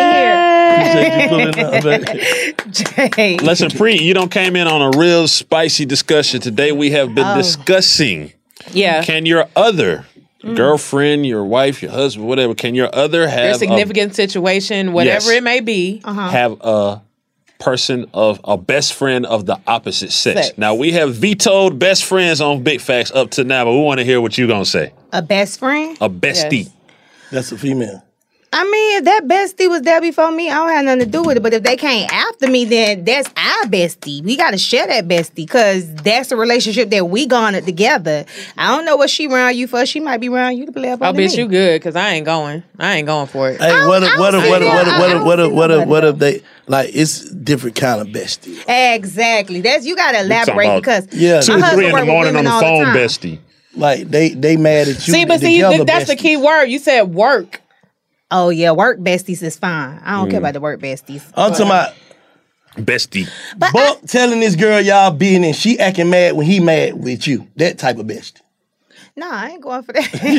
Speaker 13: having me here.
Speaker 8: Appreciate you pulling up, baby.
Speaker 13: Jay.
Speaker 6: Listen, Pre, you don't came in on a real spicy discussion. Today we have been
Speaker 13: Oh.
Speaker 6: discussing,
Speaker 7: Yeah.
Speaker 6: can your other girlfriend, your wife, your husband, whatever, can your other
Speaker 7: Your
Speaker 6: have a,
Speaker 7: significant situation, whatever
Speaker 6: Yes.
Speaker 7: it may be.
Speaker 13: Uh-huh.
Speaker 6: have a person of a best friend of the opposite sex?
Speaker 13: Sex.
Speaker 6: Now we have vetoed best friends on Big Facts up to now, but we want to hear what you gonna say.
Speaker 13: A best friend?
Speaker 6: A bestie.
Speaker 7: Yes.
Speaker 8: That's a female.
Speaker 13: I mean, if that bestie was there before me, I don't have nothing to do with it. But if they came after me, then that's our bestie. We got to share that bestie because that's the relationship that we garnered together. I don't know what she around you for. She might be around you to play up
Speaker 7: Oh,
Speaker 13: on
Speaker 7: bitch,
Speaker 13: me.
Speaker 7: you good, because I ain't going. I ain't going for it.
Speaker 8: Hey, what if, what if, what if, what if, what if, what if, what if, what
Speaker 13: if
Speaker 8: if they, like, it's different kind of bestie.
Speaker 13: Exactly. That's you got to elaborate
Speaker 6: about
Speaker 13: because
Speaker 8: Yeah.
Speaker 6: Two,
Speaker 13: my husband
Speaker 6: three in the
Speaker 13: work with
Speaker 6: morning on
Speaker 13: women
Speaker 6: the
Speaker 13: all
Speaker 6: phone,
Speaker 13: time.
Speaker 6: bestie.
Speaker 8: Like, they, they mad at you.
Speaker 7: See, but see,
Speaker 8: together
Speaker 7: th- that's the
Speaker 8: besties.
Speaker 7: key word. You said work.
Speaker 13: Oh yeah, work besties is fine. I don't
Speaker 6: Mm.
Speaker 13: care about the work besties.
Speaker 8: I'm talking about
Speaker 6: Bestie.
Speaker 8: Buck telling this girl y'all being and she acting mad when he mad with you. That type of bestie.
Speaker 13: No, I ain't going for that.
Speaker 7: Okay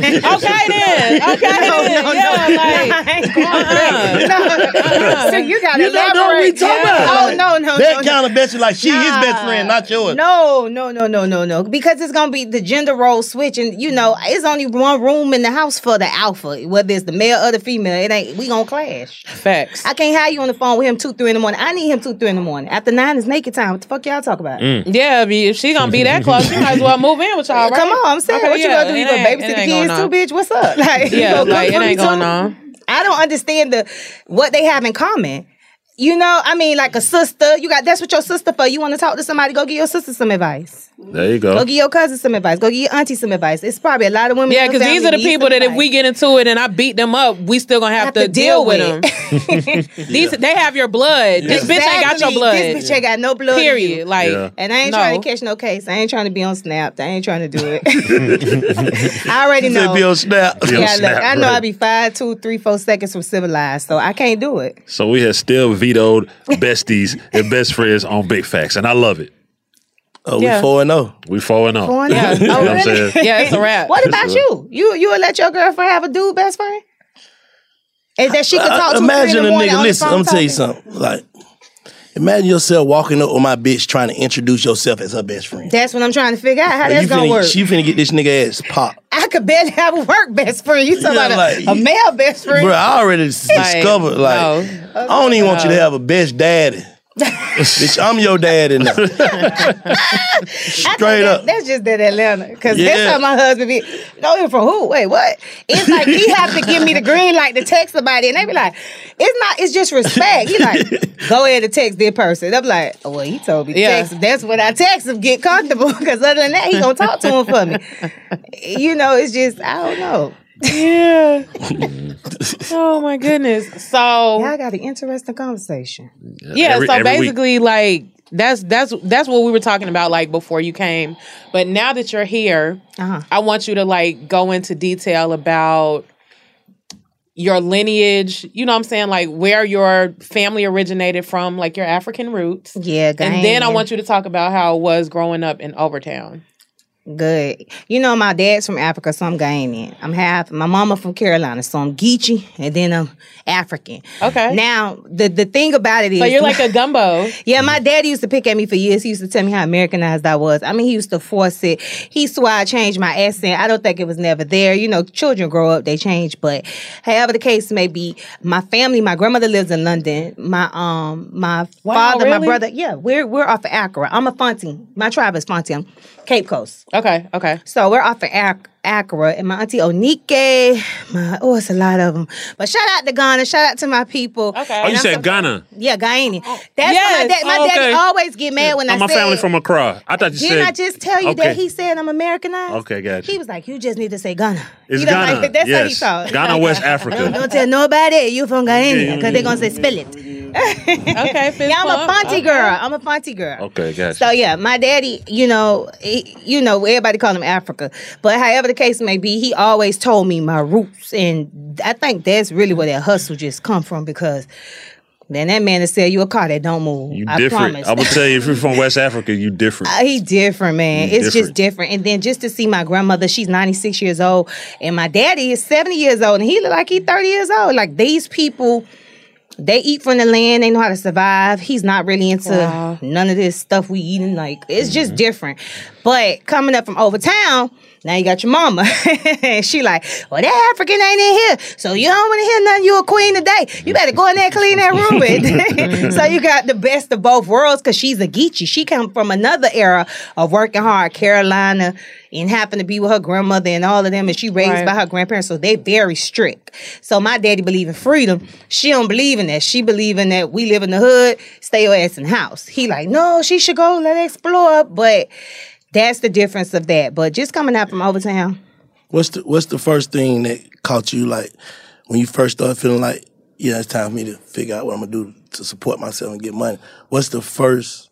Speaker 7: then. Okay
Speaker 13: No,
Speaker 7: then.
Speaker 13: no,
Speaker 7: yeah,
Speaker 13: no.
Speaker 7: like,
Speaker 13: I ain't going for that. No. So you got to
Speaker 8: You don't know what we
Speaker 13: elaborate.
Speaker 8: talking
Speaker 13: Yeah.
Speaker 8: about.
Speaker 13: Oh no, no,
Speaker 8: That
Speaker 13: no, no.
Speaker 8: kind of bestie, like she his best friend, not yours.
Speaker 13: No, no, no, no, no, no. Because it's gonna be the gender role switch, and you know, it's only one room in the house for the alpha, whether it's the male or the female. It ain't. We gonna clash.
Speaker 7: Facts.
Speaker 13: I can't have you on the phone with him two, three in the morning. I need him two, three in the morning. After nine is naked time. What the fuck y'all talk about?
Speaker 7: Yeah, if, if she gonna be that close, she might as well move in with y'all, right?
Speaker 13: Come on, I'm saying,
Speaker 7: Okay,
Speaker 13: what you
Speaker 7: yeah,
Speaker 13: gonna do? You
Speaker 7: it
Speaker 13: gonna
Speaker 7: ain't-
Speaker 13: babysit
Speaker 7: it
Speaker 13: the
Speaker 7: ain't
Speaker 13: kids
Speaker 7: going
Speaker 13: too,
Speaker 7: on.
Speaker 13: bitch? What's up? Like, you
Speaker 7: Yeah,
Speaker 13: gonna
Speaker 7: like,
Speaker 13: cook
Speaker 7: it
Speaker 13: for me
Speaker 7: ain't going
Speaker 13: too?
Speaker 7: on.
Speaker 13: I don't understand the what they have in common. You know, I mean, like a sister. You got that's what your sister for. You want to talk to somebody? Go give your sister some advice.
Speaker 6: There you go.
Speaker 13: Go give your cousin some advice. Go give your auntie some advice. It's probably a lot of women.
Speaker 7: Yeah,
Speaker 13: in your
Speaker 7: because these
Speaker 13: family
Speaker 7: are the
Speaker 13: need
Speaker 7: people
Speaker 13: some
Speaker 7: that if
Speaker 13: advice.
Speaker 7: we get into it and I beat them up, we still gonna have,
Speaker 13: Have
Speaker 7: to,
Speaker 13: to
Speaker 7: deal
Speaker 13: deal
Speaker 7: with
Speaker 13: with.
Speaker 7: them. These they have your blood. This bitch ain't got your
Speaker 13: Exactly.
Speaker 7: blood.
Speaker 13: This bitch ain't got no blood. in you.
Speaker 7: Period. Like,
Speaker 6: Yeah.
Speaker 13: And I ain't
Speaker 7: no.
Speaker 13: trying to catch no case. I ain't trying to be on Snap. I ain't trying to do it. I already
Speaker 8: They
Speaker 13: know.
Speaker 8: be on snap.
Speaker 6: Be on
Speaker 13: yeah,
Speaker 6: Snap,
Speaker 13: look, I know
Speaker 6: right.
Speaker 13: I be five, two, three, four seconds from civilized, so I can't do it.
Speaker 6: So we have still vetoed besties and best friends on Big Facts, and I love it.
Speaker 8: Oh, we
Speaker 7: Yeah.
Speaker 8: four and oh.
Speaker 6: We four and oh.
Speaker 13: Four and
Speaker 7: Yeah.
Speaker 13: oh.
Speaker 6: You know
Speaker 13: Oh,
Speaker 6: what I'm
Speaker 13: really?
Speaker 6: saying?
Speaker 7: Yeah, it's a wrap.
Speaker 13: What about you? You you would let your girlfriend have a dude best friend? Is that she could talk to
Speaker 8: Imagine
Speaker 13: in
Speaker 8: a
Speaker 13: the morning
Speaker 8: nigga.
Speaker 13: on the
Speaker 8: Listen,
Speaker 13: phone
Speaker 8: I'm gonna tell you
Speaker 13: talking?
Speaker 8: something. Like, imagine yourself walking up with my bitch trying to introduce yourself as her best friend.
Speaker 13: That's what I'm trying to figure out. How
Speaker 8: Like,
Speaker 13: that's
Speaker 8: you
Speaker 13: gonna
Speaker 8: finna,
Speaker 13: work.
Speaker 8: She finna get this nigga ass pop.
Speaker 13: I could barely have a work best friend. You talking
Speaker 8: Yeah,
Speaker 13: about
Speaker 8: like,
Speaker 13: a, a male best friend?
Speaker 8: Bro, I already s- discovered, like,
Speaker 7: no.
Speaker 8: I don't even want you to have a best daddy. Bitch, I'm your daddy now. Straight
Speaker 13: that,
Speaker 8: up.
Speaker 13: That's just that Atlanta. Because
Speaker 8: Yeah.
Speaker 13: that's how my husband be. No, you're from who? Wait, what? It's like he have to give me the green light to text somebody. And they be like, it's not, it's just respect. He like, go ahead and text this person. I'm like, oh, well, he told me to
Speaker 7: Yeah.
Speaker 13: text him. That's when I text him, get comfortable. Because other than that, he gonna talk to him for me. You know, it's just, I don't know.
Speaker 7: Yeah. Oh my goodness. So
Speaker 13: Y'all got an interesting conversation.
Speaker 7: yeah,
Speaker 6: Every-
Speaker 7: so
Speaker 6: every week.
Speaker 7: basically like that's that's that's what we were talking about like before you came. But now that you're here,
Speaker 13: Uh-huh.
Speaker 7: I want you to like go into detail about your lineage, you know what I'm saying? Like where your family originated from, like your African roots.
Speaker 13: Yeah,
Speaker 7: And then I
Speaker 13: Ghanaian.
Speaker 7: want you to talk about how it was growing up in Overtown.
Speaker 13: Good. You know, my dad's from Africa, so I'm Ghanaian. I'm half. My mama from Carolina, so I'm Geechee, and then I'm African.
Speaker 7: Okay.
Speaker 13: Now, the the thing about it is,
Speaker 7: So you're like a gumbo.
Speaker 13: yeah, my daddy used to pick at me for years. He used to tell me how Americanized I was. I mean, he used to force it. He swore I changed my accent. I don't think it was never there. You know, children grow up, they change. But however the case may be, my family, my grandmother lives in London. My um, my
Speaker 7: Wow,
Speaker 13: father, my
Speaker 7: really?
Speaker 13: brother, yeah, we're we're off of Accra. I'm a Fonte. My tribe is Fonte. I'm Cape Coast.
Speaker 7: Okay, okay.
Speaker 13: So we're off of Ac- Accra, and my auntie Onike, my oh, it's a lot of them. But shout out to Ghana, shout out to my people.
Speaker 7: Okay.
Speaker 6: Oh, you
Speaker 13: I'm
Speaker 6: said
Speaker 13: so-
Speaker 6: Ghana.
Speaker 13: Yeah, Ghanaian. That's
Speaker 7: Yes.
Speaker 13: why my, dad, my
Speaker 6: Oh,
Speaker 13: daddy
Speaker 6: okay.
Speaker 13: always get mad when
Speaker 6: Oh,
Speaker 13: I
Speaker 6: my
Speaker 13: said.
Speaker 6: family from Accra. I thought you
Speaker 13: Didn't
Speaker 6: said.
Speaker 13: I just tell you
Speaker 6: Okay.
Speaker 13: that he said I'm Americanized?
Speaker 6: Okay, gotcha.
Speaker 13: He was like, you just need to say Ghana.
Speaker 6: It's
Speaker 13: You know,
Speaker 6: Ghana.
Speaker 13: like, that's
Speaker 6: yes.
Speaker 13: how he talks.
Speaker 6: Ghana, West Africa.
Speaker 13: Don't, don't tell nobody you from Guyana because they're going to say spell it.
Speaker 7: Okay, fist
Speaker 13: Yeah, I'm a
Speaker 7: bump.
Speaker 13: Fonty
Speaker 7: Okay.
Speaker 13: girl. I'm a Fonty girl.
Speaker 6: Okay, gotcha.
Speaker 13: So yeah, my daddy, you know, he, you know, everybody call him Africa, but however the case may be, he always told me my roots, and I think that's really where that hustle just come from because. Then that man to sell you a car that don't move.
Speaker 6: You
Speaker 13: I
Speaker 6: different.
Speaker 13: promise.
Speaker 6: I would tell you, if you're from West Africa, you different.
Speaker 13: Uh, he different, man.
Speaker 6: He
Speaker 13: it's
Speaker 6: different.
Speaker 13: just different. And then just to see my grandmother, she's ninety-six years old, and my daddy is seventy years old, and he look like he's thirty years old. Like these people, they eat from the land. They know how to survive. He's not really into
Speaker 7: Wow.
Speaker 13: none of this stuff we eating. Like it's just different. But coming up from over town. Now you got your mama. She like, well, that African ain't in here. So you don't want to hear nothing. You a queen today. You better go in there and clean that room. So you got the best of both worlds because she's a Geechee. She come from another era of working hard, Carolina, and happened to be with her grandmother and all of them. And she raised
Speaker 7: Right.
Speaker 13: by her grandparents. So they very strict. So my daddy believe in freedom. She don't believe in that. She believe in that we live in the hood, stay your ass in the house. He like, no, she should go, let her explore. But that's the difference of that. But just coming out from Overtown.
Speaker 8: What's the What's the first thing that caught you like when you first started feeling like, yeah, it's time for me to figure out what I'm gonna do to support myself and get money? What's the first,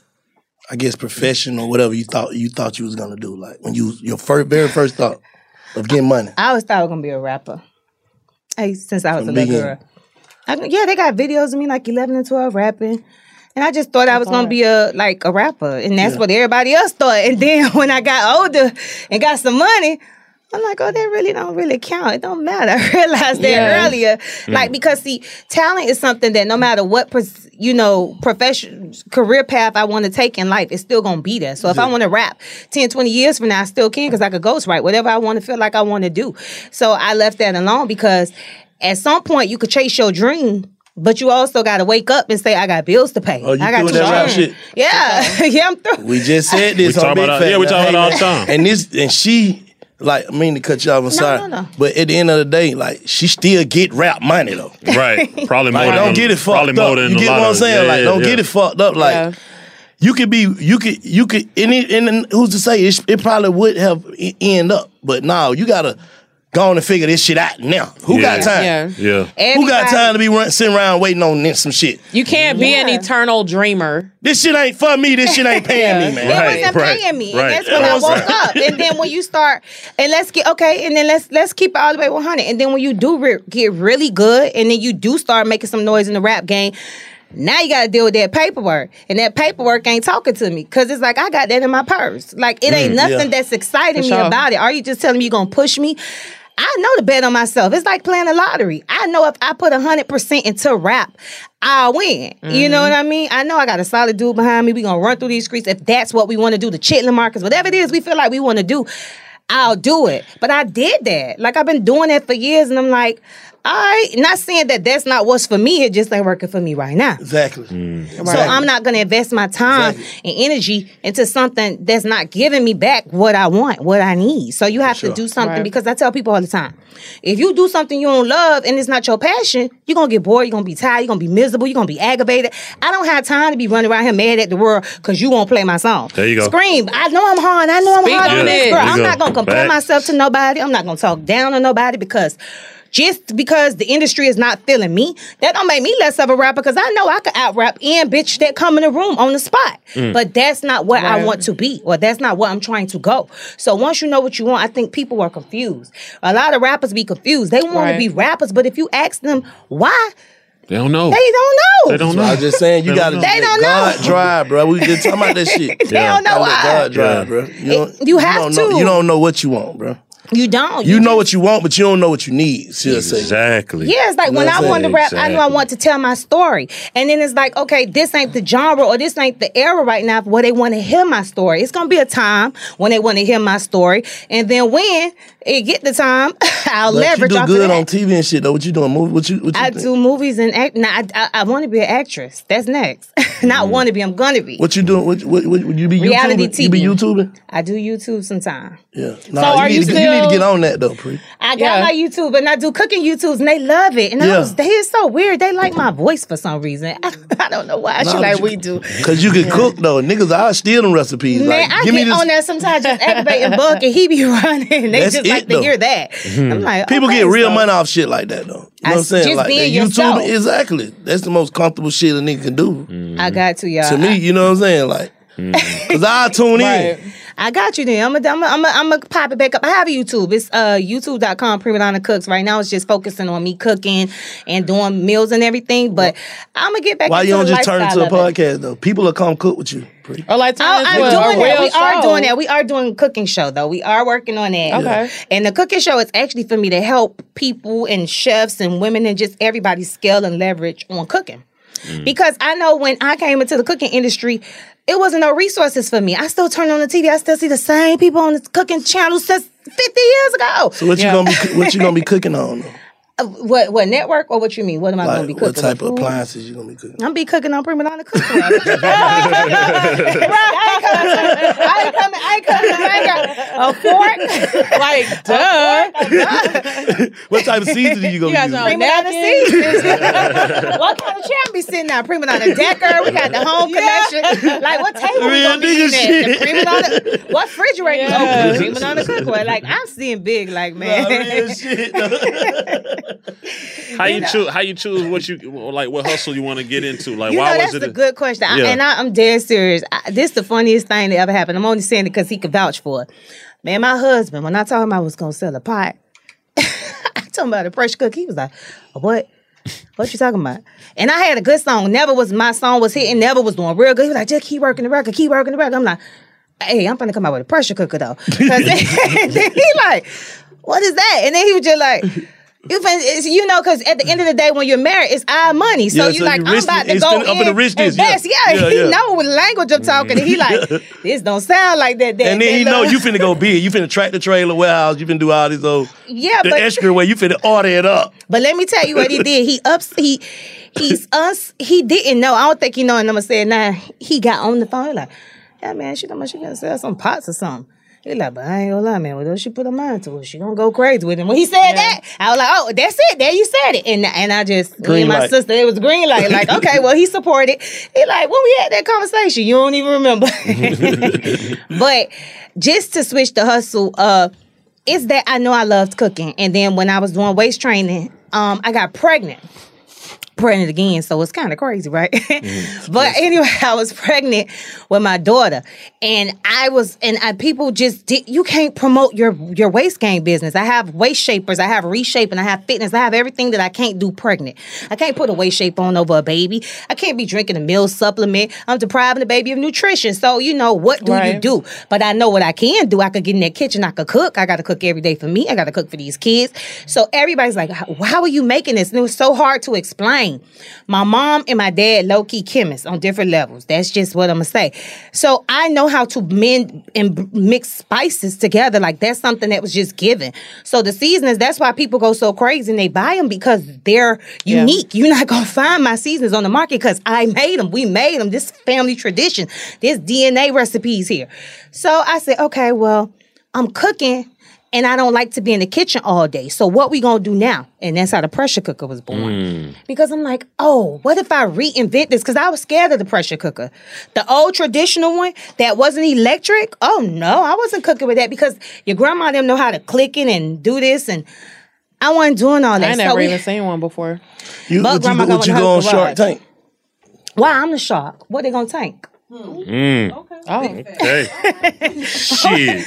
Speaker 8: I guess, profession or whatever you thought you thought you was gonna do? Like when you your first, very first thought of getting money.
Speaker 13: I always thought I was gonna be a rapper. Hey, since I was
Speaker 8: From
Speaker 13: a
Speaker 8: the
Speaker 13: little
Speaker 8: beginning.
Speaker 13: girl. I, yeah, they got videos of me like eleven and twelve rapping. And I just thought I was gonna be a like a rapper, and that's
Speaker 8: Yeah.
Speaker 13: what everybody else thought. And then when I got older and got some money, I'm like, oh, that really don't really count. It don't matter. I realized that
Speaker 7: Yeah.
Speaker 13: earlier,
Speaker 7: Mm.
Speaker 13: like because see, talent is something that no matter what pros- you know profession career path I want to take in life, it's still gonna be there. So if I want to rap ten, twenty years from now, I still can because I could ghostwrite whatever I want to feel like I want to do. So I left that alone because at some point you could chase your dream. But you also got to wake up and say, I got bills to pay.
Speaker 8: Oh, you
Speaker 13: I got
Speaker 8: doing that rap
Speaker 13: children.
Speaker 8: shit?
Speaker 13: Yeah. Yeah, I'm through.
Speaker 8: We just said this
Speaker 6: We
Speaker 8: on
Speaker 6: talk
Speaker 8: Big
Speaker 6: about-
Speaker 8: Fat.
Speaker 6: yeah, we
Speaker 8: Now,
Speaker 6: talk
Speaker 8: hey,
Speaker 6: about it all
Speaker 8: man,
Speaker 6: the time.
Speaker 8: And this and she like I mean to cut you off, I'm sorry.
Speaker 13: no, no.
Speaker 8: But at the end of the day, like she still get rap money though.
Speaker 6: Right. Probably more
Speaker 8: Like,
Speaker 6: than
Speaker 8: don't get it
Speaker 6: probably
Speaker 8: fucked
Speaker 6: more
Speaker 8: up.
Speaker 6: than
Speaker 8: You
Speaker 6: a
Speaker 8: get
Speaker 6: lot
Speaker 8: what I'm
Speaker 6: of-
Speaker 8: saying?
Speaker 6: yeah,
Speaker 8: like,
Speaker 6: yeah,
Speaker 8: don't
Speaker 6: yeah.
Speaker 8: get it fucked up. Like,
Speaker 7: Yeah.
Speaker 8: you could be, you could, you could, and, it, and who's to say it, it probably would have e- end up, but now you gotta go on and figure this shit out now. Who
Speaker 6: Yeah.
Speaker 8: got time?
Speaker 7: Yeah.
Speaker 6: Yeah.
Speaker 8: Who got
Speaker 13: Everybody-
Speaker 8: time to be run, sitting around waiting on this, some shit?
Speaker 7: You can't be an
Speaker 13: Yeah.
Speaker 7: eternal dreamer.
Speaker 8: This shit ain't for me. This shit ain't paying me, man.
Speaker 13: It
Speaker 6: Right,
Speaker 13: wasn't
Speaker 6: right,
Speaker 13: paying me.
Speaker 6: right.
Speaker 13: And that's when I
Speaker 8: That's
Speaker 13: woke
Speaker 8: right.
Speaker 13: up. And then when you start, and let's get, okay, and then let's let's keep it all the way one hundred. And then when you do re- get really good, and then you do start making some noise in the rap game, now you got to deal with that paperwork. And that paperwork ain't talking to me. Because it's like, I got that in my purse. Like, it ain't
Speaker 8: Mm,
Speaker 13: nothing
Speaker 8: yeah.
Speaker 13: that's exciting
Speaker 7: For
Speaker 13: me
Speaker 7: sure.
Speaker 13: about it. Are you just telling me you're going to push me? I know to bet on myself. It's like playing a lottery. I know if I put one hundred percent into rap, I'll win. You know what I mean? I know I got a solid dude behind me. We going to run through these streets. If that's what we want to do, the Chitlin markets, whatever it is we feel like we want to do, I'll do it. But I did that. Like, I've been doing that for years, and I'm like, all right, not saying that that's not what's for me. It just ain't working for me right now.
Speaker 8: Exactly.
Speaker 13: So I'm not going to invest my time and energy into something that's not giving me back what I want, what I need. So you have
Speaker 8: sure.
Speaker 13: to do something
Speaker 7: Right.
Speaker 13: because I tell people all the time, if you do something you don't love and it's not your passion, you're going to get bored, you're going to be tired, you're going to be miserable, you're going to be aggravated. I don't have time to be running around here mad at the world because you won't play my song.
Speaker 6: There you go.
Speaker 13: Scream. I know I'm hard. I know I'm
Speaker 7: Speak
Speaker 13: hard
Speaker 7: on
Speaker 13: on this
Speaker 7: it.
Speaker 13: girl.
Speaker 7: There
Speaker 6: you
Speaker 13: I'm
Speaker 6: go.
Speaker 13: not going to compare
Speaker 6: Facts.
Speaker 13: myself to nobody. I'm not going to talk down on nobody because just because the industry is not feeling me, that don't make me less of a rapper because I know I could out rap and bitch that come in the room on the spot.
Speaker 6: Mm.
Speaker 13: But that's not what I
Speaker 7: Right.
Speaker 13: want to be, or that's not what I'm trying to go. So once you know what you want, I think people are confused. A lot of rappers be confused. They want
Speaker 7: Right.
Speaker 13: to be rappers, but if you ask them why,
Speaker 6: They don't know.
Speaker 13: they don't know.
Speaker 6: They don't
Speaker 8: So
Speaker 6: know.
Speaker 8: I was just saying, you
Speaker 6: They
Speaker 8: gotta
Speaker 6: don't
Speaker 8: let
Speaker 13: They don't
Speaker 8: God
Speaker 13: know.
Speaker 8: drive, bro. We just talking about that shit.
Speaker 13: They don't know
Speaker 8: Gotta let
Speaker 13: why.
Speaker 8: God drive,
Speaker 6: Yeah.
Speaker 8: bro. You, don't,
Speaker 13: you have
Speaker 8: don't know,
Speaker 13: to.
Speaker 8: You don't know what you want, bro.
Speaker 13: You don't.
Speaker 8: You know what you want, but you don't know what you need. She'll say.
Speaker 6: Exactly.
Speaker 13: Yeah, it's like
Speaker 8: You know
Speaker 13: when
Speaker 8: what
Speaker 13: I
Speaker 8: I'm
Speaker 13: wanted to
Speaker 8: saying?
Speaker 13: rap, I knew I
Speaker 6: Exactly.
Speaker 13: wanted to tell my story. And then it's like, okay, this ain't the genre or this ain't the era right now where they want to hear my story. It's going to be a time when they want to hear my story. And then when it get the time, I'll
Speaker 8: But you
Speaker 13: leverage
Speaker 8: do
Speaker 13: off of
Speaker 8: good
Speaker 13: that.
Speaker 8: on T V and shit, though. What you doing? Movie? What you? What you
Speaker 13: I
Speaker 8: think?
Speaker 13: do movies and act. Nah, I, I, I want to be an actress. That's next. Not want to be, I'm going to be.
Speaker 8: What you doing? What, what, what, would you be
Speaker 13: Reality
Speaker 8: YouTubing?
Speaker 13: T V.
Speaker 8: You be YouTubing?
Speaker 13: I do YouTube sometime.
Speaker 8: Yeah.
Speaker 7: So are you
Speaker 8: need to,
Speaker 7: still-
Speaker 8: you need to get on that though, Pre.
Speaker 13: I got
Speaker 3: Yeah.
Speaker 13: my YouTube and I do cooking YouTubes and they love it. And I
Speaker 8: Yeah.
Speaker 13: was, they is so weird. They like my voice for some reason. I, I don't know why. I
Speaker 8: Nah,
Speaker 13: should
Speaker 8: but
Speaker 13: like
Speaker 8: you-
Speaker 13: we do.
Speaker 8: Cause you can cook though. Niggas, I steal them recipes.
Speaker 13: Man,
Speaker 8: like,
Speaker 13: I
Speaker 8: give me
Speaker 13: get
Speaker 8: this.
Speaker 13: on there sometimes just activating Buck and he be running. They
Speaker 8: That's
Speaker 13: just
Speaker 8: it,
Speaker 13: like
Speaker 8: though.
Speaker 13: to hear that. I'm like,
Speaker 8: People
Speaker 13: okay,
Speaker 8: get real
Speaker 13: so-
Speaker 8: money off shit like that though. You know
Speaker 13: I-
Speaker 8: what I'm saying?
Speaker 13: just
Speaker 8: Like
Speaker 13: being
Speaker 8: that
Speaker 13: yourself.
Speaker 8: YouTube, exactly. That's the most comfortable shit a nigga can do.
Speaker 13: I got to, y'all.
Speaker 8: To me, you know what I'm saying? Like, cause I tune in.
Speaker 13: I got you then. I'm gonna I'm I'm I'm gonna pop it back up. I have a YouTube. It's uh youtube dot com Prima Donna Cooks. Right now it's just focusing on me cooking and doing meals and everything. But I'm gonna get back
Speaker 8: Why
Speaker 13: into
Speaker 8: you don't
Speaker 13: the
Speaker 8: just turn into a
Speaker 13: lifestyle of it.
Speaker 8: podcast though? People will come cook with you. Pre.
Speaker 3: Or like turn
Speaker 13: Oh,
Speaker 3: into
Speaker 13: I'm
Speaker 3: a,
Speaker 13: doing
Speaker 3: a
Speaker 13: that.
Speaker 3: real
Speaker 13: We are
Speaker 3: show.
Speaker 13: doing that. We are doing a cooking show though. We are working on that.
Speaker 3: Okay.
Speaker 13: And the cooking show is actually for me to help people and chefs and women and just everybody scale and leverage on cooking. Because I know when I came into the cooking industry, it wasn't no resources for me. I still turn on the T V. I still see the same people on the cooking channel since fifty years ago.
Speaker 8: So what you gonna be? What you gonna be cooking on? Though?
Speaker 13: Uh, what what network or what you mean? What am I
Speaker 8: Like,
Speaker 13: gonna be
Speaker 8: what
Speaker 13: cooking?
Speaker 8: type of
Speaker 13: Ooh.
Speaker 8: appliances you gonna be cooking?
Speaker 13: I'm be cooking on Prima Donna Cookware. I ain't coming. I ain't coming. I ain't got a fork.
Speaker 3: Like, duh.
Speaker 8: What type of seasoning you
Speaker 3: You
Speaker 8: gonna
Speaker 3: got
Speaker 8: use?
Speaker 3: some
Speaker 13: Prima Donna
Speaker 3: napkins?
Speaker 13: seasons. What kind of chair be sitting there? Prima Donna Decker. We got the home connection. Like what table we
Speaker 8: Real
Speaker 13: gonna be
Speaker 8: nigga
Speaker 13: eating at?
Speaker 8: shit.
Speaker 13: The Prima Donna. What refrigerator?
Speaker 3: Yeah.
Speaker 13: Oh, Prima Donna Cookware. Like I'm seeing big. Like man.
Speaker 8: Nah, real shit, though.
Speaker 6: How you choose? How you choose what you like? What hustle you want to get into? Like,
Speaker 13: You
Speaker 6: why
Speaker 13: know,
Speaker 6: was
Speaker 13: that's
Speaker 6: it?
Speaker 13: a good question. I-
Speaker 6: Yeah.
Speaker 13: and I, I'm dead serious. I, this is the funniest thing that ever happened. I'm only saying it because he could vouch for it. Man, my husband, when I told him I was going to sell a pot, I told him about a pressure cooker. He was like, what? What you talking about? And I had a good song. Never was, my song was hitting. Never was doing real good. He was like, just keep working the record. Keep working the record. I'm like, hey, I'm finna come out with a pressure cooker though. 'Cause then, then he like, what is that? And then he was just like, You, fin- it's, you know, because at the end of the day, when you're married, it's our money. So
Speaker 8: Yeah,
Speaker 13: you
Speaker 8: so
Speaker 13: like,
Speaker 8: you
Speaker 13: I'm
Speaker 8: rich-
Speaker 13: about to
Speaker 8: it's
Speaker 13: go
Speaker 8: fin- up in the
Speaker 13: in
Speaker 8: richness,
Speaker 13: and best.
Speaker 8: yeah.
Speaker 13: Yeah,
Speaker 8: Yeah,
Speaker 13: he
Speaker 8: yeah.
Speaker 13: know what language I'm talking. And he like, this don't sound like that. that
Speaker 8: And then
Speaker 13: that
Speaker 8: he know
Speaker 13: little-
Speaker 8: you finna go big. You finna track the trailer warehouse. You finna do all these old
Speaker 13: Yeah,
Speaker 8: the
Speaker 13: but
Speaker 8: extra way. You finna order it up.
Speaker 13: But let me tell you what he did. He ups he he's us he didn't know. I don't think he know, and I'm gonna say it now. He got on the phone. He like, yeah, man, she know she gonna sell some pots or something. He like, but I ain't gonna lie, man. Whatever she put her mind to it, she gonna go crazy with him. When he said that, I was like, oh, that's it. There you said it. And and I just me
Speaker 8: Green
Speaker 13: and my
Speaker 8: light.
Speaker 13: sister, it was green light. Like, okay, well, he supported. He like, when we had that conversation, you don't even remember. But just to switch the hustle, uh, it's that I know I loved cooking. And then when I was doing waist training, um, I got pregnant. Pregnant again, so it's kind of crazy, right? But anyway, I was pregnant with my daughter, and I was, and I, people just did. You can't promote your your waist gain business. I have waist shapers, I have reshape, and I have fitness. I have everything that I can't do pregnant. I can't put a waist shape on over a baby. I can't be drinking a meal supplement. I'm depriving the baby of nutrition. So you know what do you
Speaker 3: Right.
Speaker 13: do? But I know what I can do. I could get in that kitchen. I could cook. I got to cook every day for me. I got to cook for these kids. So everybody's like, how, how are you making this? And it was so hard to explain. My mom and my dad, low-key chemists on different levels. That's just what I'm going to say. So I know how to mend and b- mix spices together. Like that's something that was just given. So the seasonings, that's why people go so crazy and they buy them because they're
Speaker 3: Yeah.
Speaker 13: unique. You're not going to find my seasonings on the market because I made them. We made them. This family tradition. This D N A recipes here. So I said, okay, well, I'm cooking and I don't like to be in the kitchen all day. So what we gonna do now? And that's how the pressure cooker was born. Because I'm like, oh, what if I reinvent this? Because I was scared of the pressure cooker. The old traditional one that wasn't electric, oh no, I wasn't cooking with that because your grandma and them know how to click it and do this, and I wasn't doing all that.
Speaker 3: I ain't
Speaker 13: So
Speaker 3: never
Speaker 13: we-
Speaker 3: even seen one before.
Speaker 8: You,
Speaker 13: But
Speaker 8: would you,
Speaker 13: grandma
Speaker 8: go- would you
Speaker 13: gonna
Speaker 8: go on
Speaker 13: help
Speaker 8: Shark
Speaker 13: the
Speaker 8: Tank?
Speaker 13: Why? I'm the shark. What they gonna tank?
Speaker 6: Mm.
Speaker 3: Oh,
Speaker 6: Hey, shit.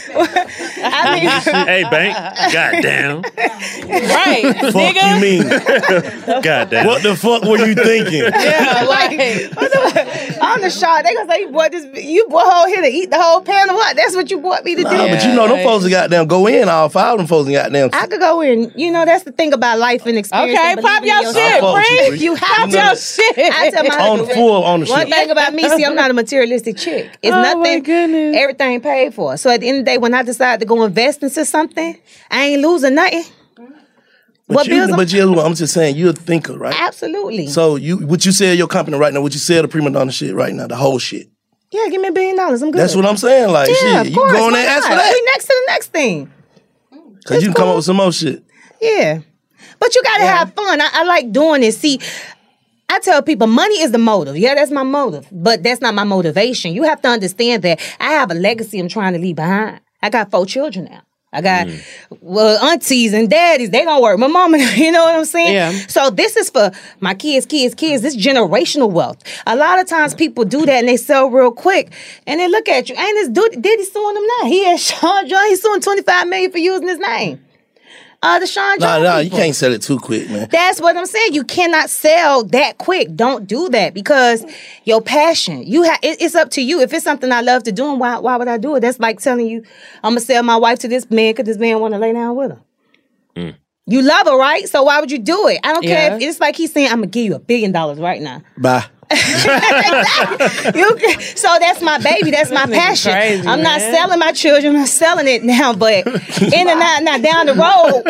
Speaker 13: I mean,
Speaker 6: Hey, Bank. Goddamn.
Speaker 3: right,
Speaker 8: Fuck
Speaker 3: nigga.
Speaker 8: you mean?
Speaker 6: Goddamn.
Speaker 8: What the fuck were you thinking?
Speaker 3: Yeah, like
Speaker 13: I'm the shark. They gonna say you bought this. You bought whole here to eat the whole pan of what? That's what you bought me to do.
Speaker 8: Nah, but you know them
Speaker 3: like-
Speaker 8: folks that goddamn go in. All five of them folks that goddamn.
Speaker 13: I could go in. You know, that's the thing about life and experience.
Speaker 3: Okay,
Speaker 13: and
Speaker 3: pop
Speaker 13: believing in
Speaker 3: your
Speaker 13: yourself.
Speaker 3: shit,
Speaker 8: fuck with you,
Speaker 3: Bree.
Speaker 8: Bree.
Speaker 13: You have
Speaker 3: Pop
Speaker 13: to.
Speaker 3: your shit.
Speaker 13: I tell my
Speaker 8: on the
Speaker 13: husband,
Speaker 8: full on the
Speaker 13: one
Speaker 8: shit.
Speaker 13: thing about me, see, I'm not a materialistic chick. It's
Speaker 3: Oh,
Speaker 13: nothing.
Speaker 3: my goodness.
Speaker 13: Everything paid for. So at the end of the day, when I decide to go invest into something, I ain't losing nothing.
Speaker 8: But
Speaker 13: What
Speaker 8: you,
Speaker 13: bills I'm-
Speaker 8: but you, I'm just saying, you're a thinker, right?
Speaker 13: Absolutely.
Speaker 8: So you, what you sell your company right now? What you sell the Prima Donna shit right now? The whole shit.
Speaker 13: yeah, give me a billion dollars. I'm good.
Speaker 8: That's what I'm saying. Like,
Speaker 13: Yeah,
Speaker 8: shit,
Speaker 13: of
Speaker 8: you
Speaker 13: course.
Speaker 8: go on
Speaker 13: Why
Speaker 8: there and ask for
Speaker 13: not?
Speaker 8: that.
Speaker 13: We next to the next thing.
Speaker 8: Cause you can come up with some more shit.
Speaker 13: Yeah. But you gotta yeah. have fun. I, I like doing it. See, I tell people money is the motive. Yeah, that's my motive. But that's not my motivation. You have to understand that I have a legacy I'm trying to leave behind. I got four children now. I got mm. well aunties and daddies. They don't work. My mama, you know what I'm saying?
Speaker 7: Yeah.
Speaker 13: So this is for my kids, kids, kids. This generational wealth. A lot of times people do that and they sell real quick. And they look at you. Ain't this dude, Diddy suing them now? He had Sean John. He's suing twenty-five million dollars for using his name. Uh, the Sean
Speaker 8: John.
Speaker 13: No,
Speaker 8: no, you can't sell it too quick, man.
Speaker 13: That's what I'm saying. You cannot sell that quick. Don't do that because your passion. You have. It, it's up to you. If it's something I love to do, and why? Why would I do it? That's like telling you, I'm gonna sell my wife to this man because this man want to lay down with her. Mm. You love her, right? So why would you do it? I don't yeah. care. If, it's like he's saying, I'm gonna give you a billion dollars right now.
Speaker 8: Bye.
Speaker 13: you, so that's my baby. That's my passion. Crazy, I'm man. not selling my children. I'm selling it now, but in and out, now down the road.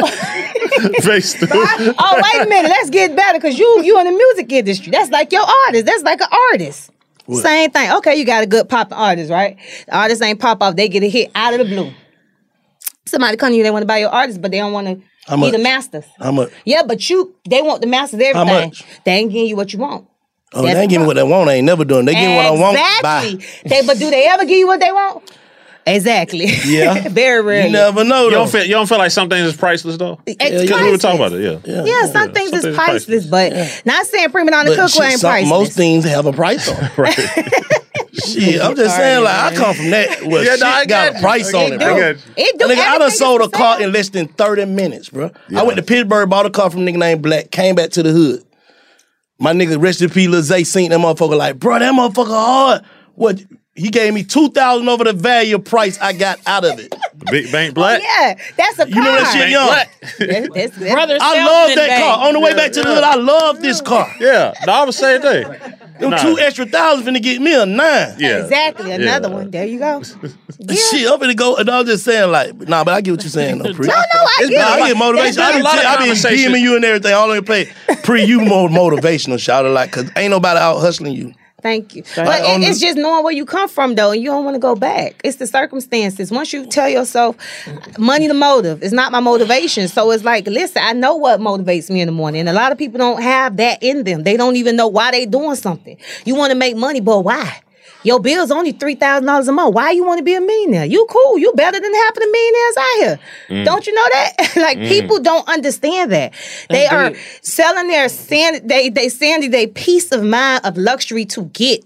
Speaker 13: Oh, wait a minute. Let's get better because you you in the music industry. That's like your artist. That's like an artist. What? Same thing. Okay, you got a good popping artist, right? The artist ain't pop off. They get a hit out of the blue. Somebody come to you, they want to buy your artist, but they don't want to be the masters.
Speaker 8: How much?
Speaker 13: Yeah, but you, they want the masters everything.
Speaker 8: How much?
Speaker 13: They ain't giving you what you want.
Speaker 8: Oh, That's they ain't giving me what they want. I ain't never doing. They give me what I want.
Speaker 13: Exactly.
Speaker 8: Bye.
Speaker 13: They, but do they ever give you what they want? Exactly.
Speaker 8: Yeah.
Speaker 13: Very rarely.
Speaker 8: You never know.
Speaker 6: You don't feel. You don't feel like some things is priceless though.
Speaker 13: It's
Speaker 6: Because we were talking about it. Yeah.
Speaker 13: Yeah. yeah some yeah. things some is things priceless, priceless, but yeah. not saying prima donna cookware ain't
Speaker 8: some,
Speaker 13: priceless.
Speaker 8: Most things have a price on. Right. Shit, I'm just saying, like, I come from that where yeah, shit no, got a price
Speaker 13: it
Speaker 8: on it,
Speaker 13: do.
Speaker 8: bro.
Speaker 13: It do.
Speaker 8: Nigga, I done sold a car in less than thirty minutes, bro. Yeah. I went to Pittsburgh, bought a car from a nigga named Black, came back to the hood. My nigga, rest in peace, Lil Zay, seen that motherfucker like, bro, that motherfucker hard. What? He gave me two thousand over the value price I got out of it.
Speaker 6: Big Bank Black?
Speaker 13: Oh, yeah, that's a car.
Speaker 8: You know that shit, young?
Speaker 13: that's, that's, that's,
Speaker 7: Brothers
Speaker 8: I love that
Speaker 7: bank.
Speaker 8: car. On the way
Speaker 6: yeah,
Speaker 8: back to
Speaker 6: yeah.
Speaker 8: the hood, I love this car.
Speaker 6: Yeah, no, I was saying that.
Speaker 8: Them
Speaker 6: nah.
Speaker 8: two extra thousand finna get me a nine.
Speaker 6: Yeah.
Speaker 13: Exactly, another
Speaker 6: yeah.
Speaker 13: one. There you go. Yeah.
Speaker 8: Shit, I'm finna go, and I'm just saying, like, nah, but I get what you're saying, though, Pre.
Speaker 13: No, no, I
Speaker 8: it's
Speaker 13: get
Speaker 8: nah,
Speaker 13: it.
Speaker 8: I get motivation. I be, I be DMing you and everything. All in play. Pre, you more motivational, shout like, cause ain't nobody out hustling you.
Speaker 13: Thank you.
Speaker 8: Like
Speaker 13: But it,
Speaker 8: the,
Speaker 13: it's just knowing where you come from, though, and you don't want to go back. It's the circumstances. Once you tell yourself, money the motive, it's not my motivation. So it's like, listen, I know what motivates me in the morning. And a lot of people don't have that in them. They don't even know why they doing something. You want to make money, but why? Your bill's only three thousand dollars a month. Why you want to be a millionaire? You cool. You better than half of the millionaires out here. Mm. Don't you know that? like, mm. people don't understand that. They Indeed. are selling their sanity, they, they sanity, their peace of mind of luxury to get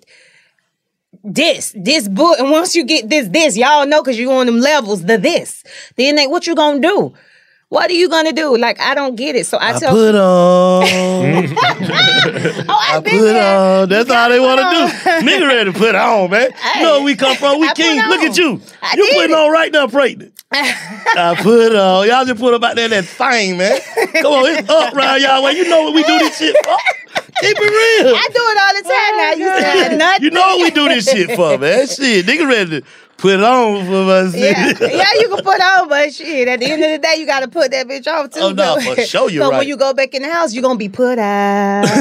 Speaker 13: this, this book. And once you get this, this, y'all know because you're on them levels, the this. Then they, what you gonna do? What are you gonna do? Like, I don't get it. So I,
Speaker 8: I
Speaker 13: tell
Speaker 8: put on.
Speaker 13: oh,
Speaker 8: I put there. on. That's all they want to do. Nigga ready to put on, man. Hey, you know where we come from. We kings. Look at you.
Speaker 13: I
Speaker 8: you putting it. on right now, pregnant. I put on. Y'all just put up out there that thing, man. Come on, it's up round y'all way. You know what we do this shit for. Keep it real.
Speaker 13: I do it all the time oh, now. You said nothing.
Speaker 8: You know what we do this shit for, man. Shit, nigga ready to put it on for us.
Speaker 13: Yeah. yeah, you can put on, but shit, at the end of the day, you got to put that bitch off too.
Speaker 8: Oh, no, for sure you're
Speaker 13: so
Speaker 8: right.
Speaker 13: when you go back in the house, you're going to be put out. put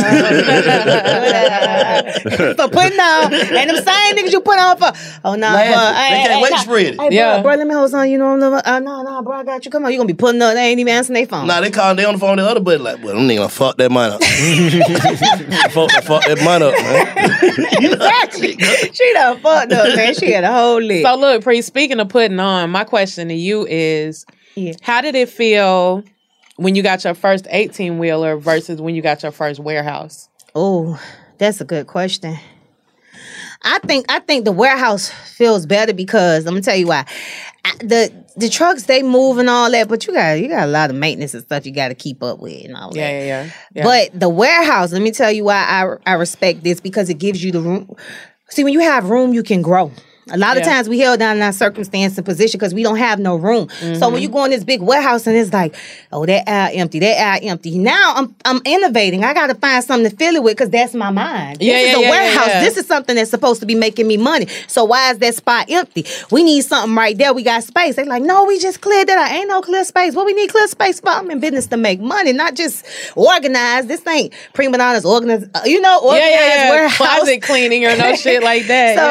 Speaker 13: out. For putting on. And them same niggas you put on for, oh, no, nah, bro.
Speaker 8: They can't hey, wait to spread it.
Speaker 13: Hey,
Speaker 7: yeah.
Speaker 13: bro, bro, let me hold on. You know, uh, no, no, bro, I got you. Come on, you're going to be putting up. They ain't even answering their phone.
Speaker 8: Nah, they calling, they on the phone, the other buddy like, well, them niggas gonna fuck that money up. fuck, fuck that money up, man.
Speaker 13: You know, exactly. She done fucked up, man. She had a whole list.
Speaker 7: So look, Pre, speaking of putting on, my question to you is,
Speaker 13: yeah.
Speaker 7: how did it feel when you got your first eighteen-wheeler versus when you got your first warehouse?
Speaker 13: Oh, that's a good question. I think I think the warehouse feels better because I'm gonna tell you why. I, the the trucks they move and all that, but you got you got a lot of maintenance and stuff you got to keep up with and all
Speaker 7: yeah,
Speaker 13: that.
Speaker 7: Yeah, yeah, yeah.
Speaker 13: But the warehouse, let me tell you why I I respect this because it gives you the room. See, when you have room, you can grow. A lot of yeah. times we held down in our circumstance and position because we don't have no room. Mm-hmm. So when you go in this big warehouse and it's like, oh, that aisle empty, that aisle empty. Now I'm I'm innovating. I got to find something to fill it with because that's my mind.
Speaker 7: Yeah,
Speaker 13: this
Speaker 7: yeah,
Speaker 13: is a
Speaker 7: yeah,
Speaker 13: warehouse.
Speaker 7: Yeah, yeah.
Speaker 13: This is something that's supposed to be making me money. So why is that spot empty? We need something right there. We got space. They're like, no, we just cleared that out. Ain't no clear space. What we need clear space for? I'm in business to make money, not just organize. This ain't prima donnas organized, you know, organized
Speaker 7: yeah, yeah, yeah.
Speaker 13: warehouse.
Speaker 7: Closet cleaning or no shit like that.
Speaker 13: So
Speaker 7: yeah.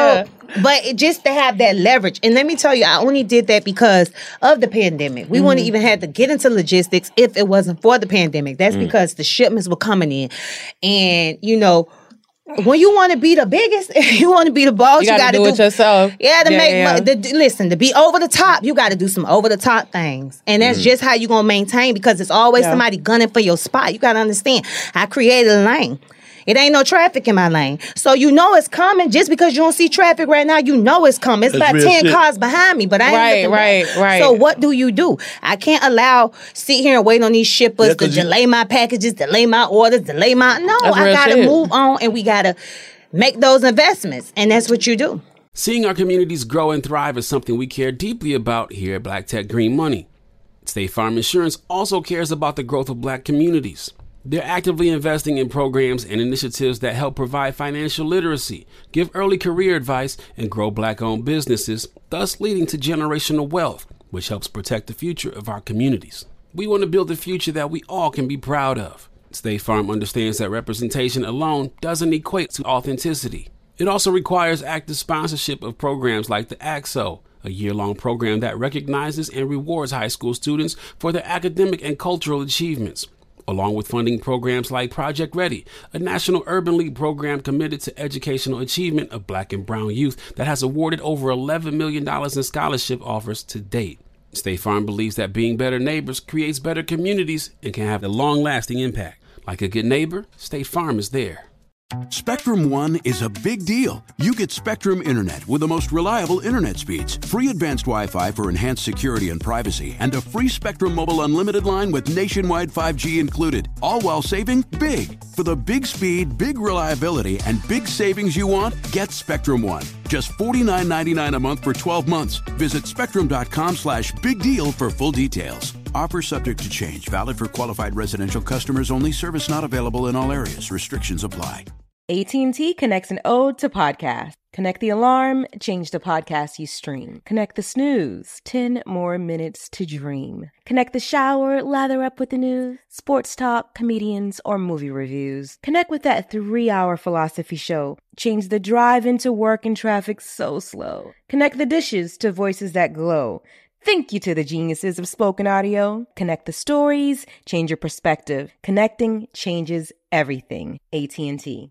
Speaker 13: But it, just to have that leverage. And let me tell you, I only did that because of the pandemic. We mm-hmm. wouldn't even have to get into logistics if it wasn't for the pandemic. That's mm. because the shipments were coming in. And, you know, when you want to be the biggest, you want to be the boss, you,
Speaker 7: you got to do, do it yourself.
Speaker 13: Yeah, to
Speaker 7: yeah,
Speaker 13: make
Speaker 7: yeah.
Speaker 13: The, listen, to be over the top, you got to do some over the top things. And that's mm. just how you're going to maintain, because it's always yeah. somebody gunning for your spot. You got to understand, I created a lane. It ain't no traffic in my lane. So you know it's coming. Just because you don't see traffic right now, you know it's coming. It's
Speaker 8: That's
Speaker 13: about ten
Speaker 8: shit.
Speaker 13: cars behind me, but I ain't
Speaker 7: Right,
Speaker 13: looking
Speaker 7: right,
Speaker 13: back.
Speaker 7: right.
Speaker 13: So what do you do? I can't allow, sit here and wait on these shippers
Speaker 8: Yeah,
Speaker 13: to
Speaker 8: 'cause you-
Speaker 13: delay my packages, delay my orders, delay my... No,
Speaker 7: That's
Speaker 13: I
Speaker 7: real
Speaker 13: got to
Speaker 7: shit.
Speaker 13: move on, and we got to make those investments. And that's what you do.
Speaker 1: Seeing our communities grow and thrive is something we care deeply about here at Black Tech Green Money. State Farm Insurance also cares about the growth of Black communities. They're actively investing in programs and initiatives that help provide financial literacy, give early career advice, and grow Black-owned businesses, thus leading to generational wealth, which helps protect the future of our communities. We want to build a future that we all can be proud of. State Farm understands that representation alone doesn't equate to authenticity. It also requires active sponsorship of programs like the A X O, a year-long program that recognizes and rewards high school students for their academic and cultural achievements, along with funding programs like Project Ready, a National Urban League program committed to educational achievement of Black and brown youth that has awarded over eleven million dollars in scholarship offers to date. State Farm believes that being better neighbors creates better communities and can have a long-lasting impact. Like a good neighbor, State Farm is there.
Speaker 4: Spectrum One is a big deal. You get Spectrum Internet with the most reliable internet speeds, free advanced Wi-Fi for enhanced security and privacy, and a free Spectrum Mobile Unlimited line with nationwide five G included, all while saving big. For the big speed, big reliability, and big savings you want, get Spectrum One. Just forty-nine ninety-nine a month for twelve months. Visit spectrum.com slash big deal for full details. Offer subject to change. Valid for qualified residential customers only. Service not available in all areas. Restrictions apply.
Speaker 14: A T and T connects an ode to podcast. Connect the alarm, change the podcast you stream. Connect the snooze, ten more minutes to dream. Connect the shower, lather up with the news, sports talk, comedians, or movie reviews. Connect with that three-hour philosophy show. Change the drive into work and traffic so slow. Connect the dishes to voices that glow. Thank you to the geniuses of spoken audio. Connect the stories, change your perspective. Connecting changes everything. A T and T.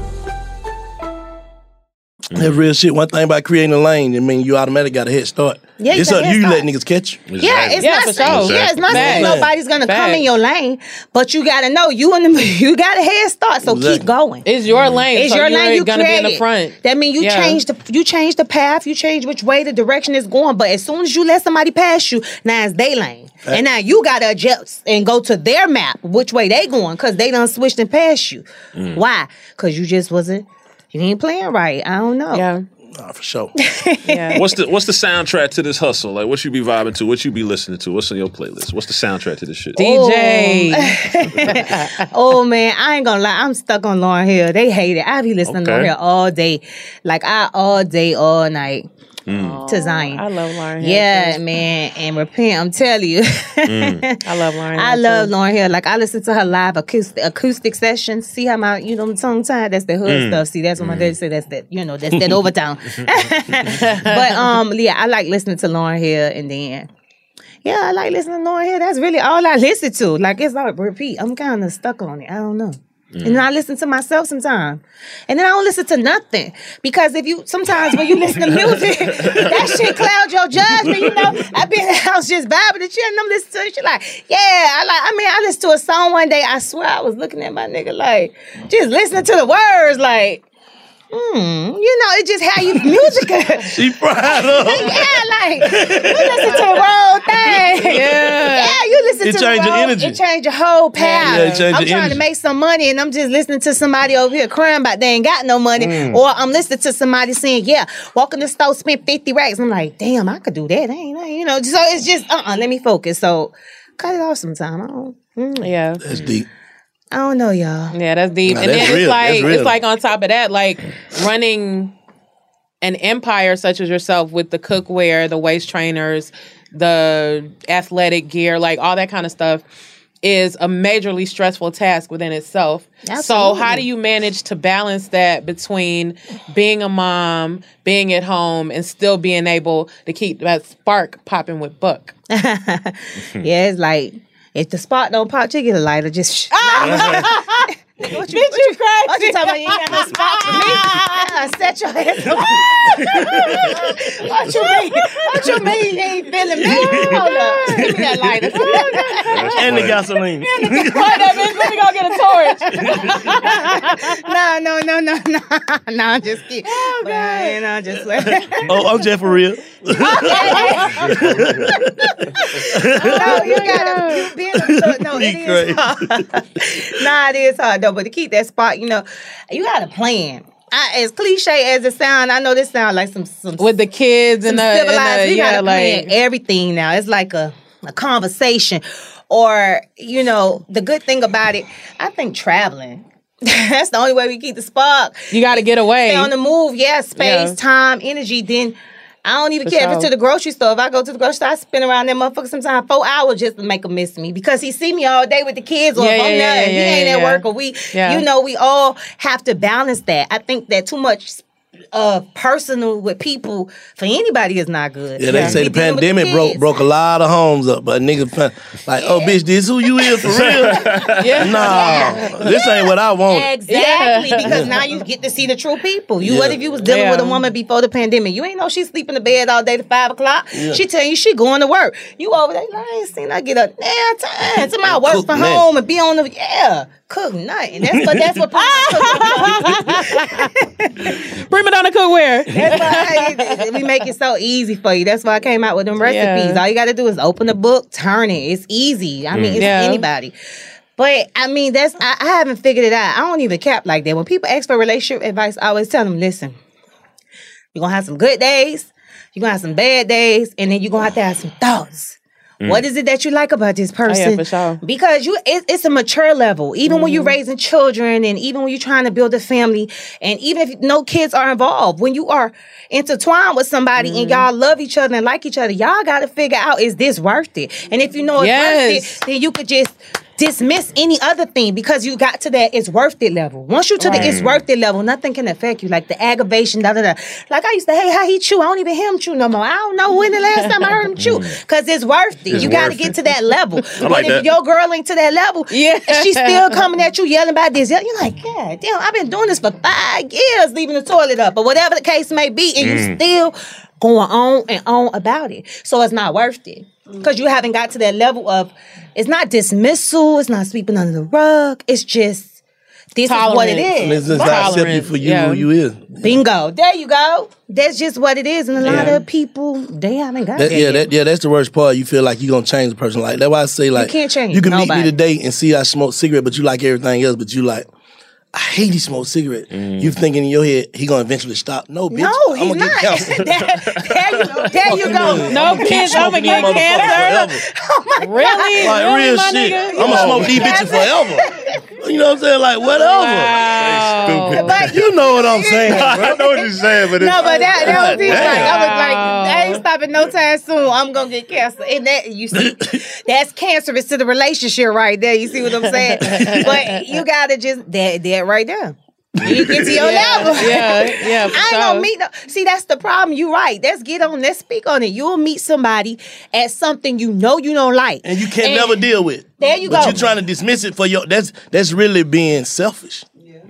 Speaker 8: That's real shit. One thing about creating a lane, I mean, you automatically got a head start.
Speaker 13: Yeah, you
Speaker 8: it's
Speaker 13: got
Speaker 8: up
Speaker 13: a
Speaker 8: to
Speaker 13: head
Speaker 8: you
Speaker 13: start.
Speaker 8: let niggas catch you.
Speaker 13: Yeah, it's
Speaker 7: Yeah,
Speaker 13: not
Speaker 7: for
Speaker 13: saying,
Speaker 7: sure.
Speaker 13: yeah, it's not saying
Speaker 7: Fact.
Speaker 13: nobody's gonna come
Speaker 7: Fact.
Speaker 13: in your lane, but you gotta know you in the you got a head start, so
Speaker 8: Exactly.
Speaker 13: keep going.
Speaker 7: It's your lane.
Speaker 13: It's
Speaker 7: so
Speaker 13: your
Speaker 7: you're
Speaker 13: lane. You
Speaker 7: gonna be in the
Speaker 13: created.
Speaker 7: front.
Speaker 13: That means you
Speaker 7: Yeah.
Speaker 13: change the you change the path, you change which way the direction is going. But as soon as you let somebody pass you, now it's their lane,
Speaker 8: Fact.
Speaker 13: and now you gotta adjust and go to their map, which way they going, because they done switched and passed you.
Speaker 6: Mm.
Speaker 13: Why? Because you just wasn't you ain't playing right. I don't know.
Speaker 7: Yeah.
Speaker 8: Nah, for sure.
Speaker 7: Yeah.
Speaker 6: What's the What's the soundtrack to this hustle? Like, what you be vibing to? What you be listening to? What's on your playlist? What's the soundtrack to this shit?
Speaker 7: D J.
Speaker 13: Oh man, I ain't gonna lie, I'm stuck on Lauryn Hill. They hate it. I be listening to
Speaker 6: Okay.
Speaker 13: Lauryn Hill all day, like I all day, all night.
Speaker 6: Mm.
Speaker 13: To Zion.
Speaker 7: I love Lauryn Hill.
Speaker 13: Yeah,
Speaker 7: too.
Speaker 13: man, and repent. I'm telling you,
Speaker 6: Mm.
Speaker 7: I love Lauryn Hill.
Speaker 13: I love
Speaker 7: too.
Speaker 13: Lauryn Hill. Like I listen to her live acoustic acoustic sessions. See how my you know tongue tied. That's the hood
Speaker 6: Mm.
Speaker 13: stuff. See, that's what my daddy say. That's that you know that's that overtone. But um, yeah, I like listening to Lauryn Hill, and then yeah, I like listening to Lauryn Hill. That's really all I listen to. Like it's like repeat. I'm kind of stuck on it. I don't know. And then I listen to myself sometimes. And then I don't listen to nothing. Because if you, sometimes when you listen to music, that shit clouds your judgment, you know. I be in the house just vibing and shit, and I'm listening to it. She like, yeah, I like, I mean, I listened to a song one day, I swear I was looking at my nigga like, just listening to the words like, Hmm, you know, it's just how you music.
Speaker 8: She proud of.
Speaker 13: Yeah, like you listen to the whole thing.
Speaker 7: Yeah.
Speaker 13: Yeah, you listen
Speaker 8: It
Speaker 13: to
Speaker 8: change
Speaker 13: the
Speaker 8: your
Speaker 13: whole,
Speaker 8: energy.
Speaker 13: It change your whole path.
Speaker 8: Yeah, it change
Speaker 13: I'm
Speaker 8: your
Speaker 13: trying
Speaker 8: energy.
Speaker 13: to make some money and I'm just listening to somebody over here crying about they ain't got no money.
Speaker 8: Mm.
Speaker 13: Or I'm listening to somebody saying, yeah, walk in the store, spend fifty racks. I'm like, damn, I could do that. Ain't I? You know, so it's just uh-uh, let me focus. So cut it off sometime. I don't mm.
Speaker 7: Yeah.
Speaker 8: That's deep.
Speaker 13: I don't know, y'all.
Speaker 7: Yeah, that's deep.
Speaker 8: Nah,
Speaker 7: and
Speaker 8: that's
Speaker 7: then
Speaker 8: real.
Speaker 7: it's like
Speaker 8: That's real.
Speaker 7: it's like on top of that, like running an empire such as yourself with the cookware, the waist trainers, the athletic gear, like all that kind of stuff. is a majorly stressful task within itself.
Speaker 13: Absolutely.
Speaker 7: So how do you manage to balance that between being a mom, being at home, and still being able to keep that spark popping with Buck?
Speaker 13: Yeah, it's like, if the spark don't pop, you get a lighter. Just Nigga, what you,
Speaker 7: Bitch,
Speaker 13: what
Speaker 7: you
Speaker 13: you,
Speaker 7: crazy.
Speaker 13: what you talking about? You ain't got no spot for me? Yeah, set your ass up. What you mean? What you mean you ain't feeling me? Hold up. Give me that lighter.
Speaker 8: And the gasoline.
Speaker 7: Wait that bitch, let me go get a torch.
Speaker 13: No, no, no, no, no. No, I'm just kidding. Oh, God. You know, just
Speaker 8: Oh, I'm just for real.
Speaker 13: No, you gotta you being a, no, it is hard. Nah, it is hard though. But to keep that spot, you know, you got to plan. I, as cliche as it sounds, I know this sounds like some some
Speaker 7: with the kids
Speaker 13: some
Speaker 7: and the,
Speaker 13: civilized.
Speaker 7: and the
Speaker 13: you
Speaker 7: yeah,
Speaker 13: gotta plan
Speaker 7: like
Speaker 13: everything now. It's like a a conversation, or you know, the good thing about it, I think traveling. That's the only way we keep the spark.
Speaker 7: You got to get away.
Speaker 13: Stay on the move. Yeah, space,
Speaker 7: Yeah.
Speaker 13: time, energy. Then I don't even
Speaker 7: For
Speaker 13: care if
Speaker 7: sure.
Speaker 13: it's to the grocery store. If I go to the grocery store, I spend around that motherfucker sometimes four hours just to make him miss me because he see me all day with the kids, or
Speaker 7: Yeah,
Speaker 13: if I'm
Speaker 7: yeah,
Speaker 13: not,
Speaker 7: yeah,
Speaker 13: if he
Speaker 7: yeah,
Speaker 13: ain't
Speaker 7: yeah,
Speaker 13: at
Speaker 7: yeah.
Speaker 13: work, or we,
Speaker 7: Yeah.
Speaker 13: you know, we all have to balance that. I think that too much uh, personal with people for anybody is not good.
Speaker 8: Yeah, they say
Speaker 13: We
Speaker 8: the
Speaker 13: dealing with
Speaker 8: pandemic broke
Speaker 13: kids.
Speaker 8: broke a lot of homes up, but nigga, fin- like, oh, bitch, this who you is for real?
Speaker 7: Yeah.
Speaker 8: Nah, this ain't what I want.
Speaker 13: Exactly,
Speaker 7: Yeah.
Speaker 13: because now you get to see the true people. You,
Speaker 8: Yeah.
Speaker 13: what if you was dealing
Speaker 7: Yeah.
Speaker 13: with a woman before the pandemic? You ain't know she sleep in the bed all day to five o'clock.
Speaker 8: Yeah.
Speaker 13: She tell you she going to work. You over there, like, I ain't seen her get up damn time. Somebody work
Speaker 8: Cook
Speaker 13: from
Speaker 8: nothing.
Speaker 13: home and be on the yeah. Cook nothing. That's what that's what
Speaker 7: prima donna cookware.
Speaker 13: That's why we make it so easy for you. That's why I came out with them recipes.
Speaker 7: Yeah.
Speaker 13: All you got to do is open the book, turn it. It's easy. I mean, it's
Speaker 7: Yeah.
Speaker 13: anybody. But I mean, that's I, I haven't figured it out. I don't even cap like that. When people ask for relationship advice, I always tell them, listen, you're gonna have some good days, you're gonna have some bad days, and then you're gonna have to have some thoughts. What is it that you like about this person?
Speaker 7: for sure.
Speaker 13: Because you, it, it's a mature level. Even when you're raising children, and even when you're trying to build a family, and even if no kids are involved, when you are intertwined with somebody and y'all love each other and like each other, y'all got to figure out, is this worth it? And if you know it's
Speaker 7: Yes.
Speaker 13: worth it, then you could just dismiss any other thing because you got to that it's worth it level. Once you to the it's worth it level, nothing can affect you. Like the aggravation, da da da. Like I used to, hey, how he chew? I don't even hear him chew no more. I don't know when the last time I heard him chew. Because it's worth it.
Speaker 6: It's
Speaker 13: you got to
Speaker 6: worth
Speaker 13: get
Speaker 6: it.
Speaker 13: to that level. But
Speaker 6: like
Speaker 13: if
Speaker 6: that.
Speaker 13: your girl ain't to that level,
Speaker 7: Yeah.
Speaker 13: and she's still coming at you yelling about this, you're like, God damn, I've been doing this for five years, leaving the toilet up, or whatever the case may be, and you still going on and on about it. So it's not worth it. Because you haven't got to that level of, it's not dismissal, it's not sweeping under the rug, it's just, this is what it
Speaker 7: Tolerance.
Speaker 8: And
Speaker 13: is.
Speaker 8: it's just not accept you for you
Speaker 7: Yeah.
Speaker 8: who you is.
Speaker 13: Bingo. There you go. That's just what it is. And a lot
Speaker 7: Yeah.
Speaker 13: of people, they haven't got
Speaker 8: That,
Speaker 13: that
Speaker 8: yeah,
Speaker 13: yet.
Speaker 8: that, yeah, that's the worst part. You feel like you're gonna change the person. Like that's why I say like
Speaker 13: can't change
Speaker 8: You can meet
Speaker 13: nobody.
Speaker 8: me today and see I smoke cigarette, but you like everything else. But you like, I hate he smoke cigarette. You thinking in your head he gonna eventually stop? No, bitch.
Speaker 13: No,
Speaker 8: I'm
Speaker 13: he's
Speaker 8: gonna
Speaker 13: not.
Speaker 8: get cancer.
Speaker 13: there, there you, there you go.
Speaker 7: No kids, I'm gonna get cancer. Really?
Speaker 8: Like
Speaker 7: really,
Speaker 8: real
Speaker 7: my
Speaker 8: shit.
Speaker 7: nigga?
Speaker 8: I'm gonna smoke these bitches forever. You know what I'm saying? Like whatever.
Speaker 7: Wow.
Speaker 13: But
Speaker 8: You know what I'm saying, bro.
Speaker 6: I know what you're saying, but it's
Speaker 13: No, but that, that was it.
Speaker 6: Damn.
Speaker 13: Like, I was like, I ain't stopping no time soon. I'm gonna get cancer. And that you see, that's cancerous to the relationship right there. You see what I'm saying? But you gotta just that that right there. You get to your
Speaker 7: Yeah,
Speaker 13: level.
Speaker 7: yeah, yeah, for
Speaker 13: I ain't
Speaker 7: sure.
Speaker 13: gonna meet no. See, that's the problem. You right. Let's get on. Let's speak on it. You'll meet somebody at something you know you don't like,
Speaker 8: And you can't
Speaker 13: And
Speaker 8: never deal with.
Speaker 13: there you
Speaker 8: but
Speaker 13: go.
Speaker 8: you're trying to dismiss it for your. That's that's really being selfish.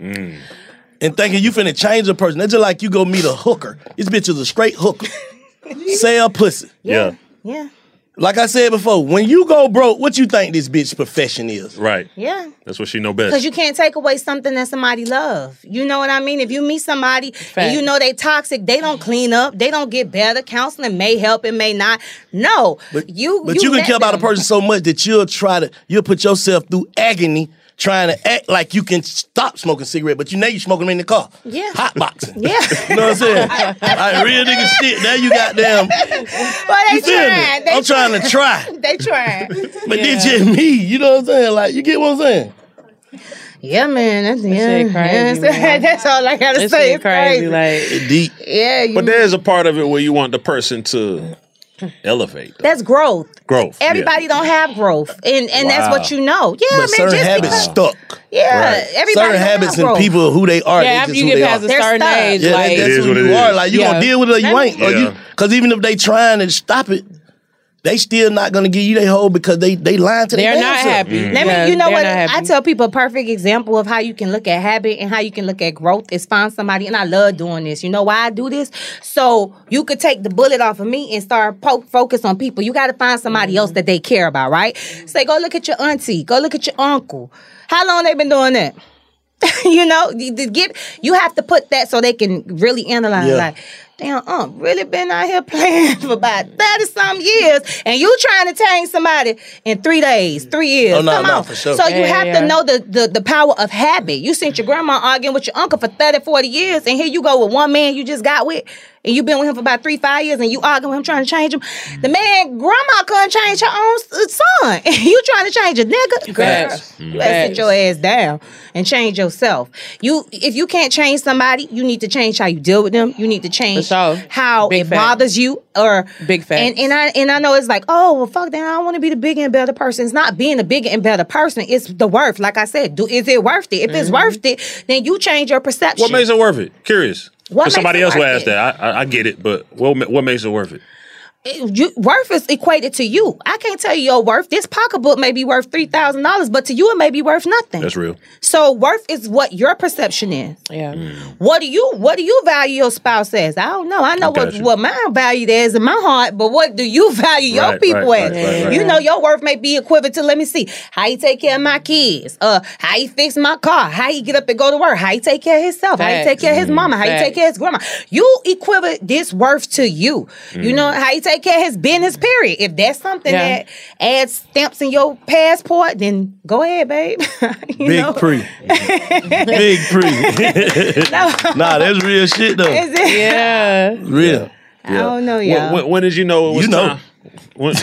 Speaker 8: And thinking you finna change a person. That's just like you go meet a hooker. This bitch is a straight hooker. Sell pussy.
Speaker 6: Yeah.
Speaker 13: Yeah,
Speaker 8: Like I said before, when you go broke, what you think this bitch profession is?
Speaker 6: Right.
Speaker 13: yeah.
Speaker 6: That's what she know
Speaker 13: Because
Speaker 6: best.
Speaker 13: you can't take away something that somebody love. You know what I mean? If you meet somebody and you know they toxic, they don't clean up, they don't get better. Counseling may help, it may not. No,
Speaker 8: But
Speaker 13: you.
Speaker 8: But you, can
Speaker 13: let
Speaker 8: care about a
Speaker 13: them.
Speaker 8: person so much that you'll try to you'll put yourself through agony trying to act like you can stop smoking cigarette, but you know you smoking them in the car.
Speaker 13: Yeah.
Speaker 8: Hot boxing.
Speaker 13: Yeah.
Speaker 8: You know what I'm saying? Like real nigga shit. Now you goddamn.
Speaker 13: Well, they
Speaker 8: You feel me?
Speaker 13: trying. They
Speaker 8: I'm trying to try.
Speaker 13: They trying.
Speaker 8: But this just me. You know what I'm saying? Like, you get what I'm saying?
Speaker 13: Yeah, man. That's, yeah,
Speaker 7: shit crazy,
Speaker 13: yeah,
Speaker 7: man.
Speaker 13: that's all I gotta
Speaker 7: This
Speaker 13: say.
Speaker 7: shit
Speaker 13: It's crazy.
Speaker 7: crazy, like
Speaker 8: It's deep.
Speaker 13: Yeah, you,
Speaker 6: But there's a part of it where you want the person to elevate. Though.
Speaker 13: That's growth.
Speaker 6: Growth.
Speaker 13: Everybody
Speaker 6: yeah.
Speaker 13: don't have growth, and and
Speaker 6: Wow.
Speaker 13: that's what you know. Yeah,
Speaker 8: But
Speaker 13: man.
Speaker 8: certain
Speaker 13: just
Speaker 8: habits
Speaker 13: because,
Speaker 8: stuck.
Speaker 13: Yeah,
Speaker 8: Right.
Speaker 13: everybody
Speaker 8: certain
Speaker 13: don't
Speaker 8: habits
Speaker 13: have
Speaker 8: and
Speaker 13: growth.
Speaker 8: people who they are.
Speaker 7: Yeah,
Speaker 8: they
Speaker 7: after
Speaker 8: just
Speaker 7: you
Speaker 8: who
Speaker 7: get
Speaker 8: they
Speaker 7: past
Speaker 8: are.
Speaker 7: a
Speaker 13: They're
Speaker 7: certain
Speaker 13: stuck.
Speaker 7: age,
Speaker 8: Yeah,
Speaker 7: like
Speaker 8: that, that's
Speaker 6: It is
Speaker 8: who
Speaker 6: what
Speaker 8: you
Speaker 6: it
Speaker 8: are.
Speaker 6: is.
Speaker 8: Like you
Speaker 7: Yeah.
Speaker 8: gonna deal with it or you
Speaker 13: Let
Speaker 8: ain't.
Speaker 13: me-
Speaker 8: Or you,
Speaker 6: Yeah.
Speaker 8: cause even if they trying to stop it, they still not gonna give you their whole because they they lying to
Speaker 7: they're
Speaker 8: their
Speaker 7: not
Speaker 8: damn self.
Speaker 7: happy.
Speaker 13: Let
Speaker 7: Yeah,
Speaker 13: me, you know
Speaker 7: they're
Speaker 13: what?
Speaker 7: not happy.
Speaker 13: I tell people a perfect example of how you can look at habit and how you can look at growth is find somebody, and I love doing this. You know why I do this? So you could take the bullet off of me and start po- focus on people. You got to find somebody else that they care about, right? Say, go look at your auntie, go look at your uncle. How long they been doing that? You know, you you get you have to put that so they can really analyze.
Speaker 8: Yeah.
Speaker 13: Like, damn, um, really been out here playing for about thirty some years, and you trying to change somebody in three days, three years.
Speaker 8: Oh, no,
Speaker 13: Come
Speaker 8: no,
Speaker 13: on.
Speaker 8: for sure.
Speaker 13: So you
Speaker 7: Yeah,
Speaker 13: have
Speaker 7: yeah.
Speaker 13: to know the, the the power of habit. You sent your grandma arguing with your uncle for thirty, forty years, and here you go with one man you just got with, and you've been with him for about three, five years, and you arguing with him trying to change him. The man, grandma couldn't change her own s- son. You trying to change a nigga? Girl,
Speaker 7: Facts.
Speaker 13: you better sit your ass down and change yourself. You, if you can't change somebody, you need to change how you deal with them. You need to change
Speaker 7: For sure.
Speaker 13: how
Speaker 7: Big
Speaker 13: it
Speaker 7: facts.
Speaker 13: bothers you. Or
Speaker 7: Big facts.
Speaker 13: And, and I and I know it's like, oh well, fuck that. I don't want to be the bigger and better person. It's not being a bigger and better person. It's the worth. Like I said, do is it worth it? If it's worth it, then you change your perception.
Speaker 6: What makes it worth it? Curious.
Speaker 13: What
Speaker 6: Because
Speaker 13: makes
Speaker 6: somebody
Speaker 13: it
Speaker 6: else will
Speaker 13: worth
Speaker 6: ask
Speaker 13: it?
Speaker 6: that. I, I, I get it, but what ma- what makes it worth it?
Speaker 13: It- you, worth is equated to you. I can't tell you your worth. This pocketbook may be worth three thousand dollars, but to you it may be worth nothing.
Speaker 6: That's real.
Speaker 13: So worth is what your perception is.
Speaker 7: Yeah.
Speaker 13: What do you What do you value your spouse as? I don't know. I know
Speaker 6: I
Speaker 13: what
Speaker 6: got you.
Speaker 13: what my value is in my heart, but what do you value your
Speaker 6: Right,
Speaker 13: people
Speaker 6: right,
Speaker 13: as?
Speaker 6: right, right, right.
Speaker 13: You know your worth may be equivalent to, let me see, how he take care of my kids, uh, how he fix my car, how he get up and go to work, how he take care of himself, how he take
Speaker 7: Facts.
Speaker 13: care of his mama, how he
Speaker 7: Facts.
Speaker 13: take care of his grandma. You equivalent this worth to you. You know how he take care of his business. Period. If that's something
Speaker 7: Yeah.
Speaker 13: that adds stamps in your passport, then go ahead, babe. You
Speaker 8: Big
Speaker 13: know?
Speaker 8: pre. Big pre. Nah, that's real shit though.
Speaker 13: Is it?
Speaker 7: Yeah.
Speaker 8: Real.
Speaker 13: I don't know,
Speaker 6: When,
Speaker 13: y'all.
Speaker 6: when, when did you know it was
Speaker 8: You know.
Speaker 6: time? When,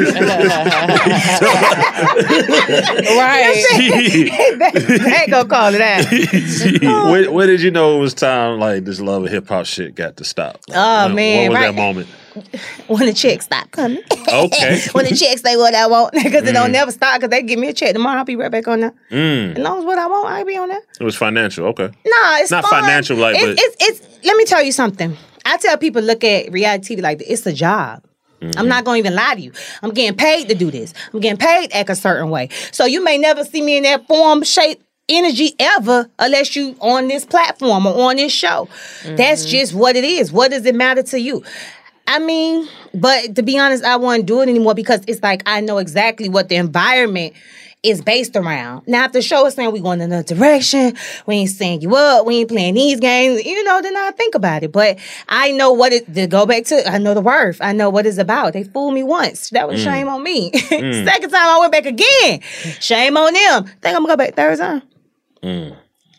Speaker 7: Right.
Speaker 13: they ain't gonna call it that.
Speaker 6: when, when did you know it was time? Like this love of hip hop shit got to stop. Like,
Speaker 13: Oh,
Speaker 6: when,
Speaker 13: man,
Speaker 6: what was
Speaker 13: right.
Speaker 6: that moment?
Speaker 13: When the checks stop coming.
Speaker 6: Okay.
Speaker 13: When the checks say what I want, because it don't never stop. Because they give me a check tomorrow, I'll be right back on that.
Speaker 6: Mm.
Speaker 13: As long as what I want, I'll be on that.
Speaker 6: It was financial. Okay.
Speaker 13: Nah, it's
Speaker 6: Not
Speaker 13: fun.
Speaker 6: financial, like,
Speaker 13: it's,
Speaker 6: but-
Speaker 13: it's it's. Let me tell you something. I tell people look at reality T V like this. It's a job. I'm not gonna even lie to you. I'm getting paid to do this. I'm getting paid to act a certain way. So you may never see me in that form, shape, energy ever unless you on this platform or on this show. That's just what it is. What does it matter to you? I mean, but to be honest, I won't do it anymore because it's like I know exactly what the environment is based around. Now, if the show is saying we going in another direction, we ain't setting you up, we ain't playing these games, you know, then I think about it. But I know what it, to go back to, I know the worth. I know what it's about. They fooled me once. That was
Speaker 6: Mm.
Speaker 13: shame on me.
Speaker 6: Mm.
Speaker 13: Second time I went back again. Shame on them. Think I'm gonna go back third time.
Speaker 6: Mm.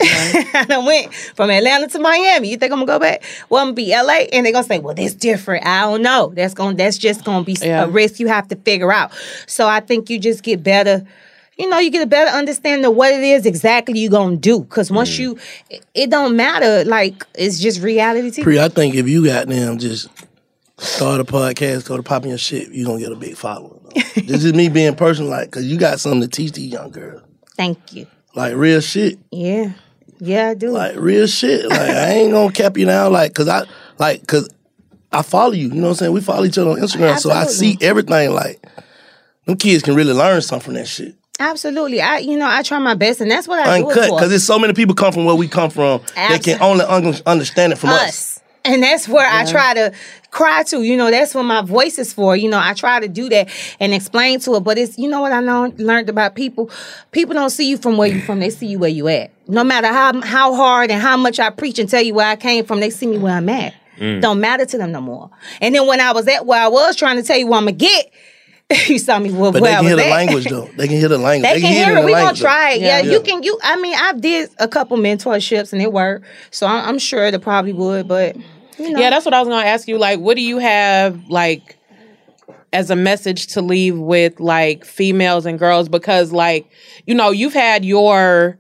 Speaker 13: I done went from Atlanta to Miami. You think I'm gonna go back? Well, I'm gonna be L A, and they're gonna say, "Well, that's different." I don't know. That's gonna. That's just gonna be
Speaker 7: Yeah.
Speaker 13: a risk you have to figure out. So I think you just get better. You know, you get a better understanding of what it is exactly you gonna do. Because once you, it, it don't matter. Like it's just reality T V.
Speaker 8: Pre, I think if you got them just start a podcast, go to popping your shit, you gonna get a big following. This is me being personal, like, cause you got something to teach these young girls.
Speaker 13: Thank you.
Speaker 8: Like real shit.
Speaker 13: Yeah, yeah, I do.
Speaker 8: Like real shit. Like I ain't gonna cap you down, like, cause I, like, cause I follow you. You know what I'm saying? We follow each other on Instagram, so I see
Speaker 13: Absolutely.
Speaker 8: everything. Like, them kids can really learn something from that shit.
Speaker 13: Absolutely. I, you know, I try my best, and that's what I do it
Speaker 8: Uncut,
Speaker 13: for.
Speaker 8: because there's so many people come from where we come from. They can only un- understand it from us.
Speaker 13: us. And that's where I try to cry to. You know, that's what my voice is for. You know, I try to do that and explain to it. But it's, you know what I know, learned about people? People don't see you from where you from. They see you where you at. No matter how how hard and how much I preach and tell you where I came from, they see me where I'm at.
Speaker 15: Mm.
Speaker 13: Don't matter to them no more. And then when I was at where I was trying to tell you where I'm going to get, you saw me where,
Speaker 8: But
Speaker 13: where
Speaker 8: they
Speaker 13: I
Speaker 8: can
Speaker 13: was
Speaker 8: hear the
Speaker 13: at.
Speaker 8: language, though. They can hear the language.
Speaker 13: They, can hear
Speaker 8: in
Speaker 13: it.
Speaker 8: the
Speaker 13: We gonna
Speaker 8: language, though.
Speaker 13: try it. Yeah,
Speaker 8: Yeah.
Speaker 13: you can. You. I mean, I did a couple mentorships and it worked. So I'm, I'm sure it probably would. But you know.
Speaker 7: Yeah, that's what I was gonna ask you. Like, what do you have like as a message to leave with like females and girls? Because like, you know, you've had your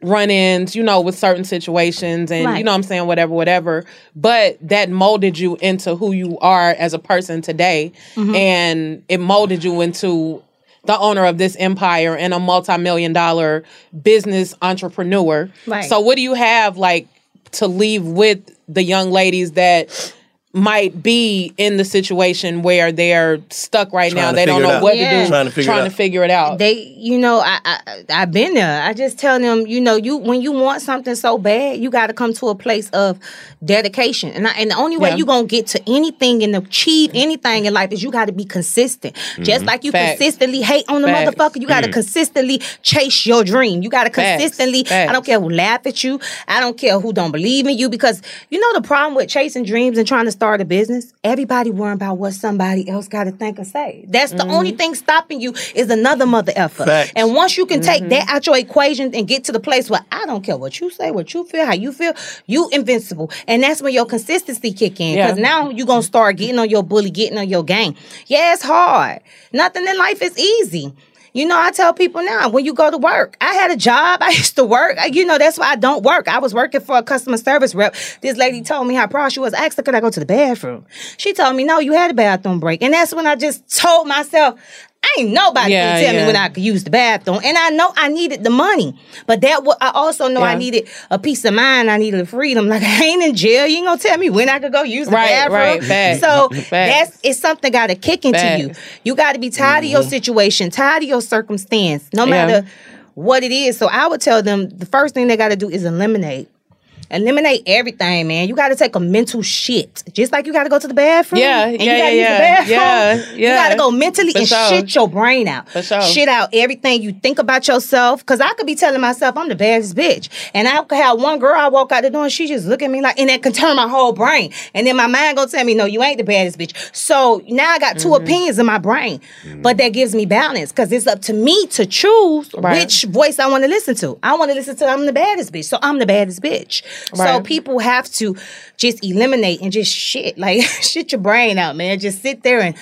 Speaker 7: run-ins, you know, with certain situations and,
Speaker 13: Right.
Speaker 7: you know what I'm saying, whatever, whatever. But that molded you into who you are as a person today.
Speaker 13: Mhm.
Speaker 7: And it molded you into the owner of this empire and a multi-million dollar business entrepreneur.
Speaker 13: Right.
Speaker 7: So what do you have, like, to leave with the young ladies that might be in the situation where they're stuck right
Speaker 8: Trying
Speaker 7: now?
Speaker 8: to
Speaker 7: They don't
Speaker 8: figure it
Speaker 7: know
Speaker 8: out.
Speaker 7: what
Speaker 13: Yeah.
Speaker 7: to do.
Speaker 8: Trying to figure it out.
Speaker 7: figure it out.
Speaker 13: They, you know, I, I I've been there. I just tell them, you know, you when you want something so bad, you got to come to a place of dedication. And I, and the only way
Speaker 7: Yeah.
Speaker 13: you gonna get to anything and achieve anything in life is you got to be consistent. Just like you
Speaker 7: Facts.
Speaker 13: consistently hate on the
Speaker 7: Facts.
Speaker 13: motherfucker, you got to
Speaker 7: Mm.
Speaker 13: consistently chase your dream. You got to
Speaker 7: Facts.
Speaker 13: consistently. I don't
Speaker 7: Facts.
Speaker 13: care who laugh at you. I don't care who don't believe in you, because you know the problem with chasing dreams and trying to start a business. Everybody worrying about what somebody else got to think or say. That's the only thing stopping you is another mother effer.
Speaker 8: Facts.
Speaker 13: And once you can take that out your equation and get to the place where I don't care what you say, what you feel, how you feel, you invincible. And that's when your consistency kick in. Because
Speaker 7: Yeah.
Speaker 13: now you're going to start getting on your bully, getting on your game. Yeah, it's hard. Nothing in life is easy. You know, I tell people now, when you go to work, I had a job. I used to work. I- You know, that's why I don't work. I was working for a customer service rep. This lady told me how proud she was. I asked her, could I go to the bathroom? She told me, no, you had a bathroom break. And that's when I just told myself, I ain't nobody
Speaker 7: Yeah,
Speaker 13: can tell
Speaker 7: yeah.
Speaker 13: me when I could use the bathroom. And I know I needed the money. But that wa- I also know I
Speaker 7: Yeah.
Speaker 13: needed a peace of mind. I needed a freedom. Like, I ain't in jail. You ain't gonna tell me when I could go use the
Speaker 7: Right,
Speaker 13: bathroom.
Speaker 7: right, facts.
Speaker 13: So
Speaker 7: Facts.
Speaker 13: that's it's something got to kick into you.
Speaker 7: Facts.
Speaker 13: You got to be tired of your situation, tired of your circumstance, no
Speaker 7: Yeah.
Speaker 13: matter what it is. So I would tell them the first thing they got to do is eliminate. Eliminate everything, man. You got to take a mental shit. Just like you got to go to the bathroom.
Speaker 7: Yeah,
Speaker 13: and
Speaker 7: yeah,
Speaker 13: you got to
Speaker 7: yeah,
Speaker 13: use the
Speaker 7: yeah.
Speaker 13: bathroom.
Speaker 7: Yeah,
Speaker 13: You
Speaker 7: yeah.
Speaker 13: got to go mentally
Speaker 7: For
Speaker 13: and
Speaker 7: sure.
Speaker 13: shit your brain out.
Speaker 7: For sure.
Speaker 13: Shit out everything you think about yourself. Because I could be telling myself I'm the baddest bitch. And I could have one girl I walk out the door and she just look at me like, and that can turn my whole brain. And then my mind gonna tell me, no, you ain't the baddest bitch. So now I got two
Speaker 7: Mm-hmm.
Speaker 13: opinions in my brain. But that gives me balance because it's up to me to choose
Speaker 7: Right.
Speaker 13: which voice I want to listen to. I want to listen to I'm the baddest bitch. So I'm the baddest bitch. So
Speaker 7: Right.
Speaker 13: people have to just eliminate and just shit. Like shit your brain out, man. Just sit there and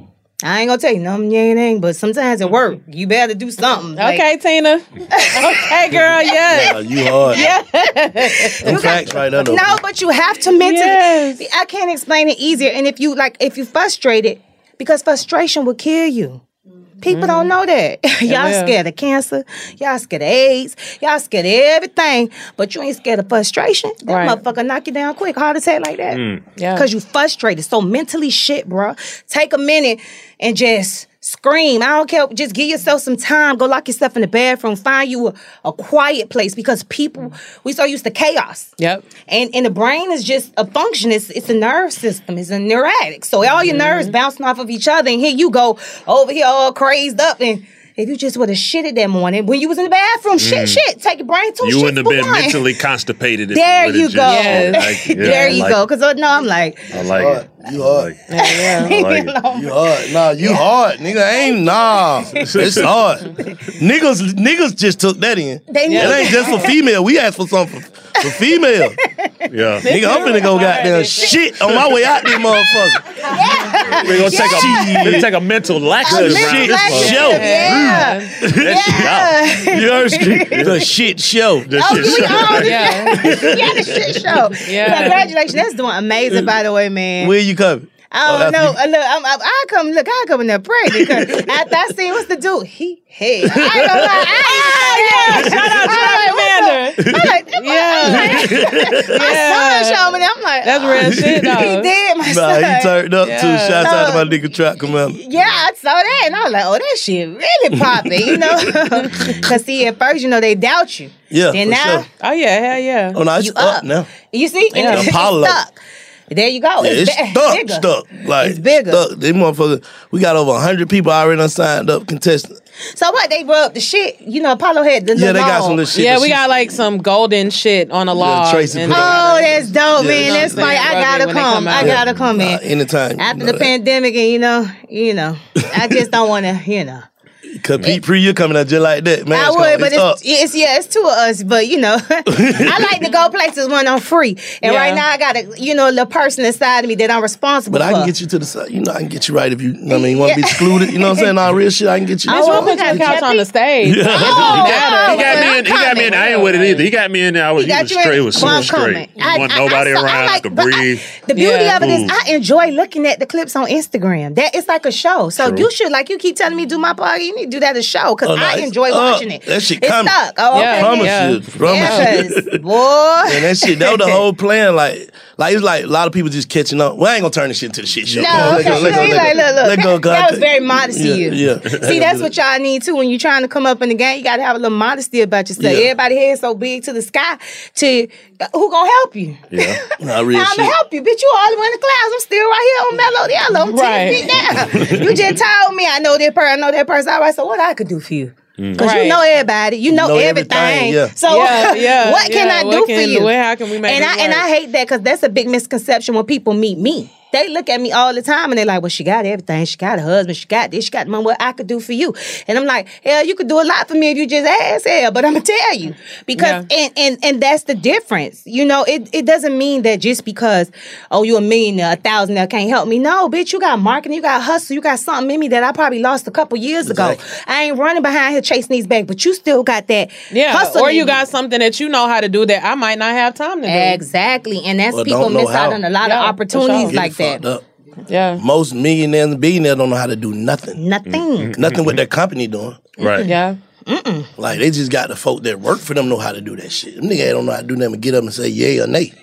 Speaker 13: I ain't gonna tell you nothing, anything, but sometimes at work, you better do something. Like,
Speaker 7: Okay, Tina. Okay, girl. Yes.
Speaker 8: Nah, you hard.
Speaker 7: Yeah.
Speaker 8: Them facts right there, though.
Speaker 13: No, but you have to mentally.
Speaker 7: Yes.
Speaker 13: I can't explain it easier. And if you like, if you frustrated, because frustration will kill you. People don't know that. Y'all
Speaker 7: will.
Speaker 13: scared of cancer. Y'all scared of AIDS. Y'all scared of everything. But you ain't scared of frustration. That
Speaker 7: Right.
Speaker 13: motherfucker knock you down quick. Heart attack like that.
Speaker 7: Yeah.
Speaker 13: Because you frustrated. So mentally shit, bro. Take a minute and just scream. I don't care. Just give yourself some time. Go lock yourself in the bathroom. Find you a, a quiet place because people, we so used to chaos.
Speaker 7: Yep.
Speaker 13: And and the brain is just a function. It's it's a nerve system. It's a neurotic. So all your nerves bouncing off of each other, and here you go over here all crazed up. And if you just would have shitted that morning when you was in the bathroom, shit, shit, take your brain two
Speaker 6: You
Speaker 13: shits
Speaker 6: wouldn't have
Speaker 13: for
Speaker 6: been
Speaker 13: one.
Speaker 6: mentally constipated. If
Speaker 13: There
Speaker 6: would've
Speaker 13: you
Speaker 6: just-
Speaker 13: go.
Speaker 7: Yes.
Speaker 6: Like, yeah,
Speaker 13: there
Speaker 6: I
Speaker 13: you
Speaker 6: like
Speaker 13: go.
Speaker 6: it.
Speaker 13: Because no, I'm like,
Speaker 6: I like
Speaker 8: Hard.
Speaker 6: it.
Speaker 8: You hard.
Speaker 7: Yeah, yeah.
Speaker 6: I like it.
Speaker 8: You hard. Nah, you hard. Nigga, ain't nah. It's hard. Niggas niggas just took that in.
Speaker 13: They
Speaker 8: It
Speaker 13: need
Speaker 8: ain't just for female. We asked for something for, for female.
Speaker 6: Yeah.
Speaker 8: Nigga, I'm finna go goddamn shit on my way out there, motherfucker.
Speaker 6: We're gonna take a
Speaker 8: Shit.
Speaker 6: we're gonna take a mental laxative
Speaker 8: The
Speaker 6: around
Speaker 8: shit
Speaker 6: this motherfucker.
Speaker 8: show.
Speaker 13: Yeah.
Speaker 6: That shit out.
Speaker 8: You heard The shit show.
Speaker 6: The
Speaker 13: Oh,
Speaker 6: shit
Speaker 13: we
Speaker 6: show.
Speaker 13: all
Speaker 7: Yeah.
Speaker 13: yeah, the shit show.
Speaker 7: Yeah.
Speaker 13: Congratulations. That's doing amazing, by the way, man.
Speaker 8: Where you coming?
Speaker 13: I
Speaker 8: Oh,
Speaker 13: don't know.
Speaker 8: that's
Speaker 13: Uh, Look, I'm, I, I come. Look, I come in there pray because after I see what's the dude, he hey. I ain't gonna lie. I ain't
Speaker 7: Shout out to Commander.
Speaker 13: I'm like, that
Speaker 7: Yeah.
Speaker 13: my
Speaker 7: Yeah.
Speaker 13: son showed me that. I'm like,
Speaker 7: That's
Speaker 13: oh.
Speaker 7: real shit, though.
Speaker 13: He did, my
Speaker 8: Nah,
Speaker 13: son.
Speaker 8: he turned up too.
Speaker 7: Yeah.
Speaker 8: Shouts out to my
Speaker 13: No.
Speaker 8: nigga Trap Commander.
Speaker 13: Yeah, I saw that and I was like, oh, that shit really popping, you know? Because see, at first, you know, they doubt you.
Speaker 8: Yeah,
Speaker 13: Then
Speaker 8: for
Speaker 13: now,
Speaker 8: sure.
Speaker 7: Oh yeah, hell yeah.
Speaker 8: Oh, no, it's
Speaker 13: You
Speaker 8: up
Speaker 13: up.
Speaker 8: now.
Speaker 13: you see, and
Speaker 7: Yeah.
Speaker 13: it's
Speaker 8: Apollo.
Speaker 13: stuck. There you go.
Speaker 8: Yeah, it's
Speaker 13: ba-
Speaker 8: stuck,
Speaker 13: bigger.
Speaker 8: stuck. Like,
Speaker 13: It's bigger.
Speaker 8: Stuck. They motherfucker, we got over one hundred people already done signed up contestants.
Speaker 13: So what? They rub the shit. You know, Apollo had the
Speaker 8: Yeah,
Speaker 13: little
Speaker 8: they got
Speaker 13: log.
Speaker 8: some little shit.
Speaker 7: Yeah,
Speaker 8: that
Speaker 7: we
Speaker 8: she-
Speaker 7: got like some golden shit on a log.
Speaker 8: Tracy
Speaker 7: and-
Speaker 8: put it
Speaker 13: Oh, that's dope,
Speaker 8: Yeah.
Speaker 13: man.
Speaker 8: You know
Speaker 13: That's
Speaker 7: what I'm
Speaker 13: like
Speaker 7: saying?
Speaker 13: I
Speaker 7: Rub it
Speaker 13: gotta
Speaker 7: when they
Speaker 13: come.
Speaker 7: come
Speaker 13: I
Speaker 7: out.
Speaker 13: gotta come
Speaker 8: Nah,
Speaker 13: in.
Speaker 8: anytime. you
Speaker 13: After
Speaker 8: know
Speaker 13: the
Speaker 8: that.
Speaker 13: pandemic, and you know, you know, I just don't want to, you know.
Speaker 8: Cause Pete Pre, you're coming out just like that, man.
Speaker 13: I
Speaker 8: It's
Speaker 13: would,
Speaker 8: gonna-
Speaker 13: but
Speaker 8: it's up.
Speaker 13: it's, it's yeah, it's two of us. But you know, I like to go places when I'm free. And
Speaker 8: Yeah.
Speaker 13: right now, I got a you know a little person inside of me that I'm responsible
Speaker 8: But I
Speaker 13: for.
Speaker 8: can get you to the side. You know, I can get you right if you. I mean, you want to be excluded. You know what I'm saying? All real shit. I can get you.
Speaker 7: Bitch, we'll put your couch on the stage.
Speaker 6: Yeah.
Speaker 7: It doesn't
Speaker 6: he
Speaker 7: matter.
Speaker 6: got me in. He got me in. I ain't with it either. He got me in there. I was,
Speaker 13: He
Speaker 6: he
Speaker 13: got
Speaker 6: was
Speaker 13: you in-
Speaker 6: straight. It was
Speaker 13: Well,
Speaker 6: super
Speaker 13: I'm
Speaker 6: straight.
Speaker 13: coming. I-
Speaker 6: Wasn't
Speaker 13: I-
Speaker 6: nobody
Speaker 13: I saw- I
Speaker 6: around. I
Speaker 13: like-
Speaker 6: could
Speaker 13: but I-
Speaker 6: breathe.
Speaker 13: The beauty
Speaker 6: Yeah.
Speaker 13: of it is
Speaker 6: Ooh.
Speaker 13: I enjoy looking at the clips on Instagram. That it's like a show. So
Speaker 8: True.
Speaker 13: you should like you keep telling me do my podcast. You need to do that as a show because
Speaker 8: Oh, no,
Speaker 13: I
Speaker 8: it's
Speaker 13: enjoy
Speaker 8: up.
Speaker 13: watching it.
Speaker 8: That shit
Speaker 13: it's
Speaker 8: coming.
Speaker 13: stuck. Oh,
Speaker 8: Yeah,
Speaker 13: okay.
Speaker 8: promise
Speaker 13: yeah.
Speaker 8: you. Promise
Speaker 13: Yes,
Speaker 8: you.
Speaker 13: boy.
Speaker 8: And that shit, that was the whole plan. Like, like it's like a lot of people just catching up. Well, I ain't gonna turn this shit into the shit show.
Speaker 13: No,
Speaker 8: Let
Speaker 13: okay.
Speaker 8: go, let go,
Speaker 13: He
Speaker 8: let
Speaker 13: like,
Speaker 8: go.
Speaker 13: look, look.
Speaker 8: Let go,
Speaker 13: that,
Speaker 8: God.
Speaker 13: that was very modest
Speaker 8: Yeah,
Speaker 13: of you.
Speaker 8: yeah.
Speaker 13: See, that's what y'all need too. When you're trying to come up in the game, you got to have a little modesty about yourself.
Speaker 8: Yeah.
Speaker 13: Everybody head so big to the sky. To who gonna help you?
Speaker 8: Yeah, not real
Speaker 13: I'm
Speaker 8: shit.
Speaker 13: gonna help you, bitch. You all the way in the clouds. I'm still right here on Mellow Yellow. I'm
Speaker 7: Right.
Speaker 13: ten feet down. You just told me I know that person. I know that person. All right. So what I could do for you? Because
Speaker 7: Right.
Speaker 13: you know everybody, you know,
Speaker 8: know
Speaker 13: everything.
Speaker 8: everything, yeah.
Speaker 13: So
Speaker 7: Yeah, yeah,
Speaker 13: what can
Speaker 7: yeah.
Speaker 13: I do
Speaker 7: What
Speaker 13: for
Speaker 7: can-
Speaker 13: you?
Speaker 7: what- how can we make
Speaker 13: and
Speaker 7: it
Speaker 13: I and
Speaker 7: work?
Speaker 13: I hate that because that's a big misconception when people meet me. They look at me all the time and they're like, well, she got everything. She got a husband. She got this. She got money. What I could do for you? And I'm like, hell, you could do a lot for me if you just ask, hell. But I'm going to tell you. Because, and, and and that's the difference. You know, it, it doesn't mean that just because, oh, you a millionaire, a thousandaire can't help me. No, bitch, you got marketing. You got hustle. You got something in me that I probably lost a couple years ago. I ain't running behind here chasing these bags, but you still got that
Speaker 7: Yeah,
Speaker 13: hustle
Speaker 7: or
Speaker 13: in
Speaker 7: you got something that you know how to do that I might not have time to do.
Speaker 13: Exactly. And that's
Speaker 8: Or
Speaker 13: people
Speaker 8: don't know
Speaker 13: miss out
Speaker 8: how.
Speaker 13: on a lot
Speaker 7: Yeah,
Speaker 13: of
Speaker 7: for
Speaker 13: opportunities
Speaker 7: sure.
Speaker 13: like
Speaker 8: Get
Speaker 13: that.
Speaker 8: fucked up.
Speaker 7: Yeah.
Speaker 8: Most millionaires and billionaires don't know how to do nothing.
Speaker 13: Nothing.
Speaker 8: Nothing with their company doing.
Speaker 6: Right.
Speaker 7: Yeah.
Speaker 8: Like they just got the folk that work for them know how to do that shit. Them niggas don't know how to do nothing but get up and say yay or nay.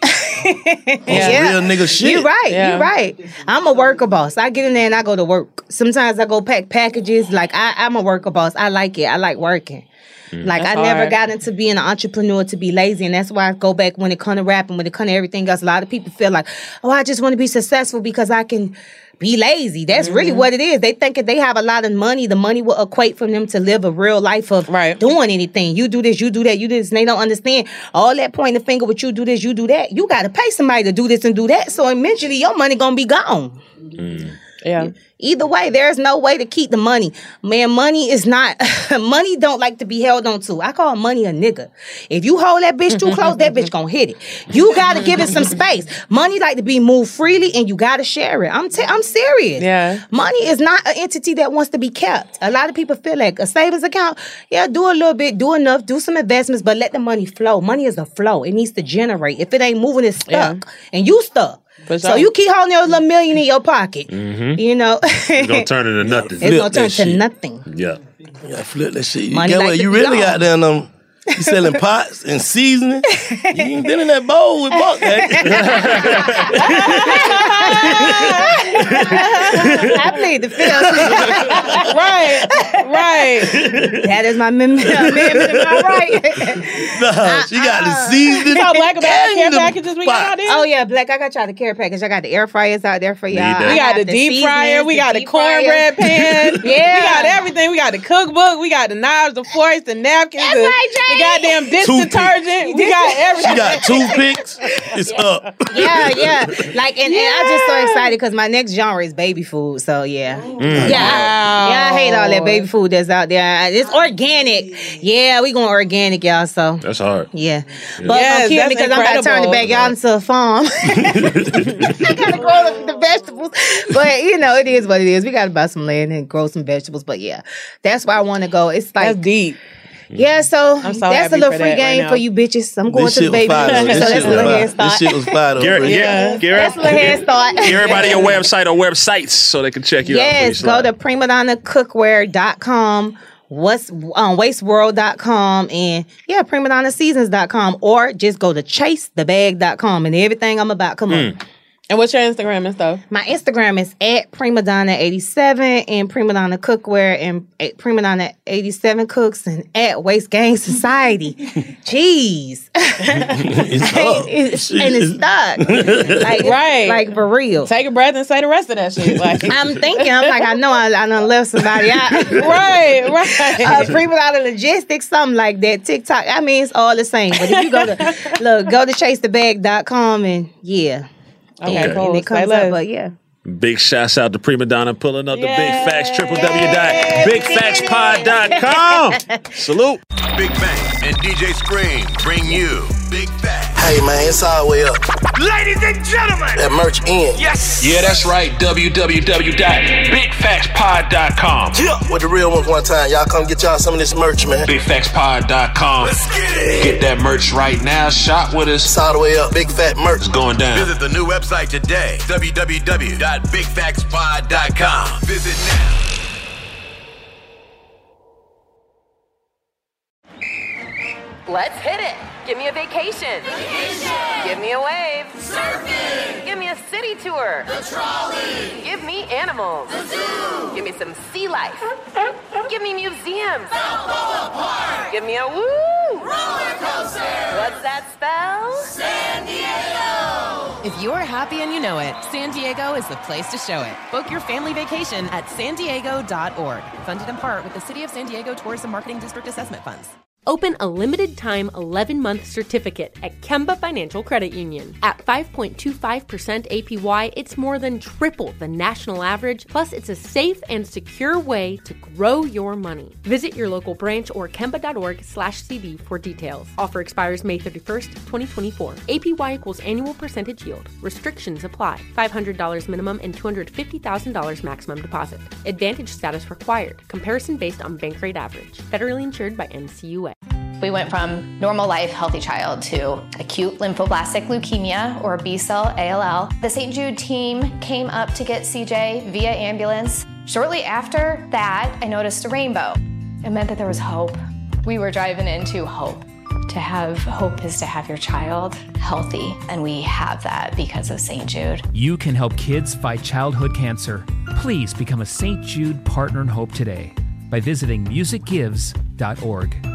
Speaker 13: Yeah.
Speaker 8: Real nigga shit.
Speaker 13: You're right.
Speaker 7: Yeah.
Speaker 13: You're right. I'm a worker boss. I get in there and I go to work. Sometimes I go pack packages. Like I, I'm a worker boss. I like it. I like working. Like
Speaker 7: That's
Speaker 13: I never
Speaker 7: hard.
Speaker 13: got into being an entrepreneur to be lazy, and that's why I go back when it comes to rapping, when it comes to everything else. A lot of people feel like, oh, I just want to be successful because I can be lazy. That's
Speaker 7: Mm-hmm.
Speaker 13: really what it is. They think if they have a lot of money, the money will equate for them to live a real life of
Speaker 7: Right.
Speaker 13: doing anything. You do this, you do that, you do this, and they don't understand all that pointing the finger with you do this, you do that. You got to pay somebody to do this and do that. So eventually your money gonna be gone.
Speaker 7: Yeah.
Speaker 13: Either way, there's no way to keep the money. Man, money is not, money don't like to be held on to. I call money a nigga. If you hold that bitch too close, that bitch gonna hit it. You gotta give it some space. Money like to be moved freely and you gotta share it. I'm t- I'm serious.
Speaker 7: Yeah.
Speaker 13: Money is not an entity that wants to be kept. A lot of people feel like a savings account, yeah, do a little bit, do enough, do some investments, but let the money flow. Money is a flow. It needs to generate. If it ain't moving, it's stuck.
Speaker 7: Yeah.
Speaker 13: And you stuck.
Speaker 7: For
Speaker 13: So
Speaker 7: sure.
Speaker 13: you keep holding your little million in your pocket. You know?
Speaker 6: It's gonna turn into nothing.
Speaker 13: It's gonna
Speaker 8: Flip
Speaker 13: turn
Speaker 8: that
Speaker 13: to
Speaker 8: shit.
Speaker 13: nothing.
Speaker 6: Yeah.
Speaker 8: Yeah, flip that shit. You
Speaker 13: Money
Speaker 8: get
Speaker 13: like
Speaker 8: what?
Speaker 13: to
Speaker 8: You
Speaker 13: be
Speaker 8: really
Speaker 13: long.
Speaker 8: got them. Um, you selling pots and seasoning. You ain't been in that bowl with Buck.
Speaker 13: I played the film.
Speaker 7: Right. Right.
Speaker 13: That is my mem- amendment in my right.
Speaker 8: Nah, she got the seasoning.
Speaker 7: So black about the care
Speaker 8: and the
Speaker 7: packages we got out
Speaker 8: pot.
Speaker 7: there?
Speaker 13: Oh yeah, Black. I got y'all the care package. I got the air fryers out there for y'all.
Speaker 6: that.
Speaker 13: I
Speaker 7: We got
Speaker 13: have
Speaker 7: the deep fryer.
Speaker 13: seasonings,
Speaker 7: We got the
Speaker 13: deep fryers.
Speaker 7: cornbread pan.
Speaker 13: Yeah.
Speaker 7: We got everything. We got the cookbook. We got the knives, the forks, the napkins,
Speaker 13: That's
Speaker 7: the,
Speaker 13: right,
Speaker 7: the
Speaker 13: Jay.
Speaker 7: goddamn dish
Speaker 8: Toothpick.
Speaker 7: detergent. We got everything.
Speaker 8: She got toothpicks. It's up.
Speaker 13: Yeah, yeah. Like, and, and I'm just so excited because my next genre is baby food. So yeah, yeah, I, yeah. I hate all that baby food that's out there. It's organic. Yeah, we going organic, y'all. So
Speaker 6: That's hard.
Speaker 13: yeah, but
Speaker 7: Yes,
Speaker 13: I'm cute
Speaker 7: that's
Speaker 13: because I'm about to turn the
Speaker 7: incredible.
Speaker 13: backyard into a farm. I gotta grow the, the vegetables, but you know it is what it is. We gotta buy some land and grow some vegetables. But yeah, that's where I want to go. It's like
Speaker 7: That's deep.
Speaker 13: yeah, so,
Speaker 7: I'm so
Speaker 13: that's
Speaker 7: happy
Speaker 13: a little
Speaker 7: for
Speaker 13: free
Speaker 7: that
Speaker 13: game
Speaker 7: right
Speaker 13: for
Speaker 7: now.
Speaker 13: you bitches. I'm going
Speaker 8: This
Speaker 13: to the
Speaker 8: shit was
Speaker 13: baby
Speaker 8: fire.
Speaker 13: food,
Speaker 8: though.
Speaker 13: so
Speaker 8: This
Speaker 13: that's
Speaker 8: shit
Speaker 13: a
Speaker 8: was
Speaker 13: little head
Speaker 8: fire.
Speaker 13: start.
Speaker 8: This shit was fire. though,
Speaker 6: Get,
Speaker 8: Fred.
Speaker 6: get, get,
Speaker 13: That's a little head start.
Speaker 6: Give everybody your website or websites so they can check you out.
Speaker 13: Yes, go to prima donna cookware dot com, what's um, wasteworld dot com, and yeah, prima donna seasons dot com, or just go to chase the bag dot com and everything I'm about come on.
Speaker 7: And what's your Instagram and stuff?
Speaker 13: My Instagram is at prima donna eighty-seven and prima donna cookware and at prima donna eighty-seven cooks and at Waste Gang Society. Jeez.
Speaker 8: It's up.
Speaker 13: It's- and it's stuck. Like,
Speaker 7: Right.
Speaker 13: Like for real.
Speaker 7: Take a breath and say the rest of that shit. Like,
Speaker 13: I'm thinking, I'm like, I know I, I done left somebody out.
Speaker 7: right, right.
Speaker 13: Uh, prima donna logistics, something like that. TikTok. I mean, it's all the same. But if you go to look, go to chase the bag dot com and yeah.
Speaker 7: Okay,
Speaker 13: and,
Speaker 7: cool.
Speaker 13: and it
Speaker 7: Say
Speaker 13: comes
Speaker 7: less.
Speaker 13: up. But yeah.
Speaker 6: Big shouts out to Prima Donna pulling up the Big Facts, w w w dot big facts pod dot com. Salute.
Speaker 5: Big Bang and D J Scream bring you Big Facts.
Speaker 8: Hey, man, it's all the way up.
Speaker 5: Ladies and gentlemen.
Speaker 8: That merch in.
Speaker 5: Yes.
Speaker 6: Yeah, that's right. w w w dot big facts pod dot com.
Speaker 8: Yeah, with the real ones one time. Y'all come get y'all some of this merch, man.
Speaker 6: big facts pod dot com.
Speaker 5: Let's get it.
Speaker 6: Get that merch right now. Shop with us.
Speaker 8: It's all the way up. Big Fat merch.
Speaker 6: It's going down.
Speaker 5: Visit the new website today. w w w dot big facts pod dot com. Visit now.
Speaker 15: Let's hit it. Give me a vacation. Vacation. Give me a wave. Surfing. Give me a city tour. The trolley. Give me animals. The zoo. Give me some sea life. Give me museums. Balboa Park. Give me a woo. Roller coaster. What's that spell? San Diego.
Speaker 16: If you're happy and you know it, San Diego is the place to show it. Book your family vacation at san diego dot org. Funded in part with the City of San Diego Tourism Marketing District Assessment Funds.
Speaker 17: Open a limited-time eleven-month certificate at Kemba Financial Credit Union. At five point two five percent A P Y, it's more than triple the national average, plus it's a safe and secure way to grow your money. Visit your local branch or kemba.org slash CD for details. Offer expires May thirty-first, twenty twenty-four. A P Y equals annual percentage yield. Restrictions apply. five hundred dollars minimum and two hundred fifty thousand dollars maximum deposit. Advantage status required. Comparison based on bank rate average. Federally insured by N C U A.
Speaker 18: We went from normal life, healthy child to acute lymphoblastic leukemia, or B-cell A L L. The Saint Jude team came up to get C J via ambulance. Shortly after that, I noticed a rainbow. It meant that there was hope. We were driving into hope. To have hope is to have your child healthy, and we have that because of Saint Jude.
Speaker 19: You can help kids fight childhood cancer. Please become a Saint Jude Partner in Hope today by visiting music gives dot org.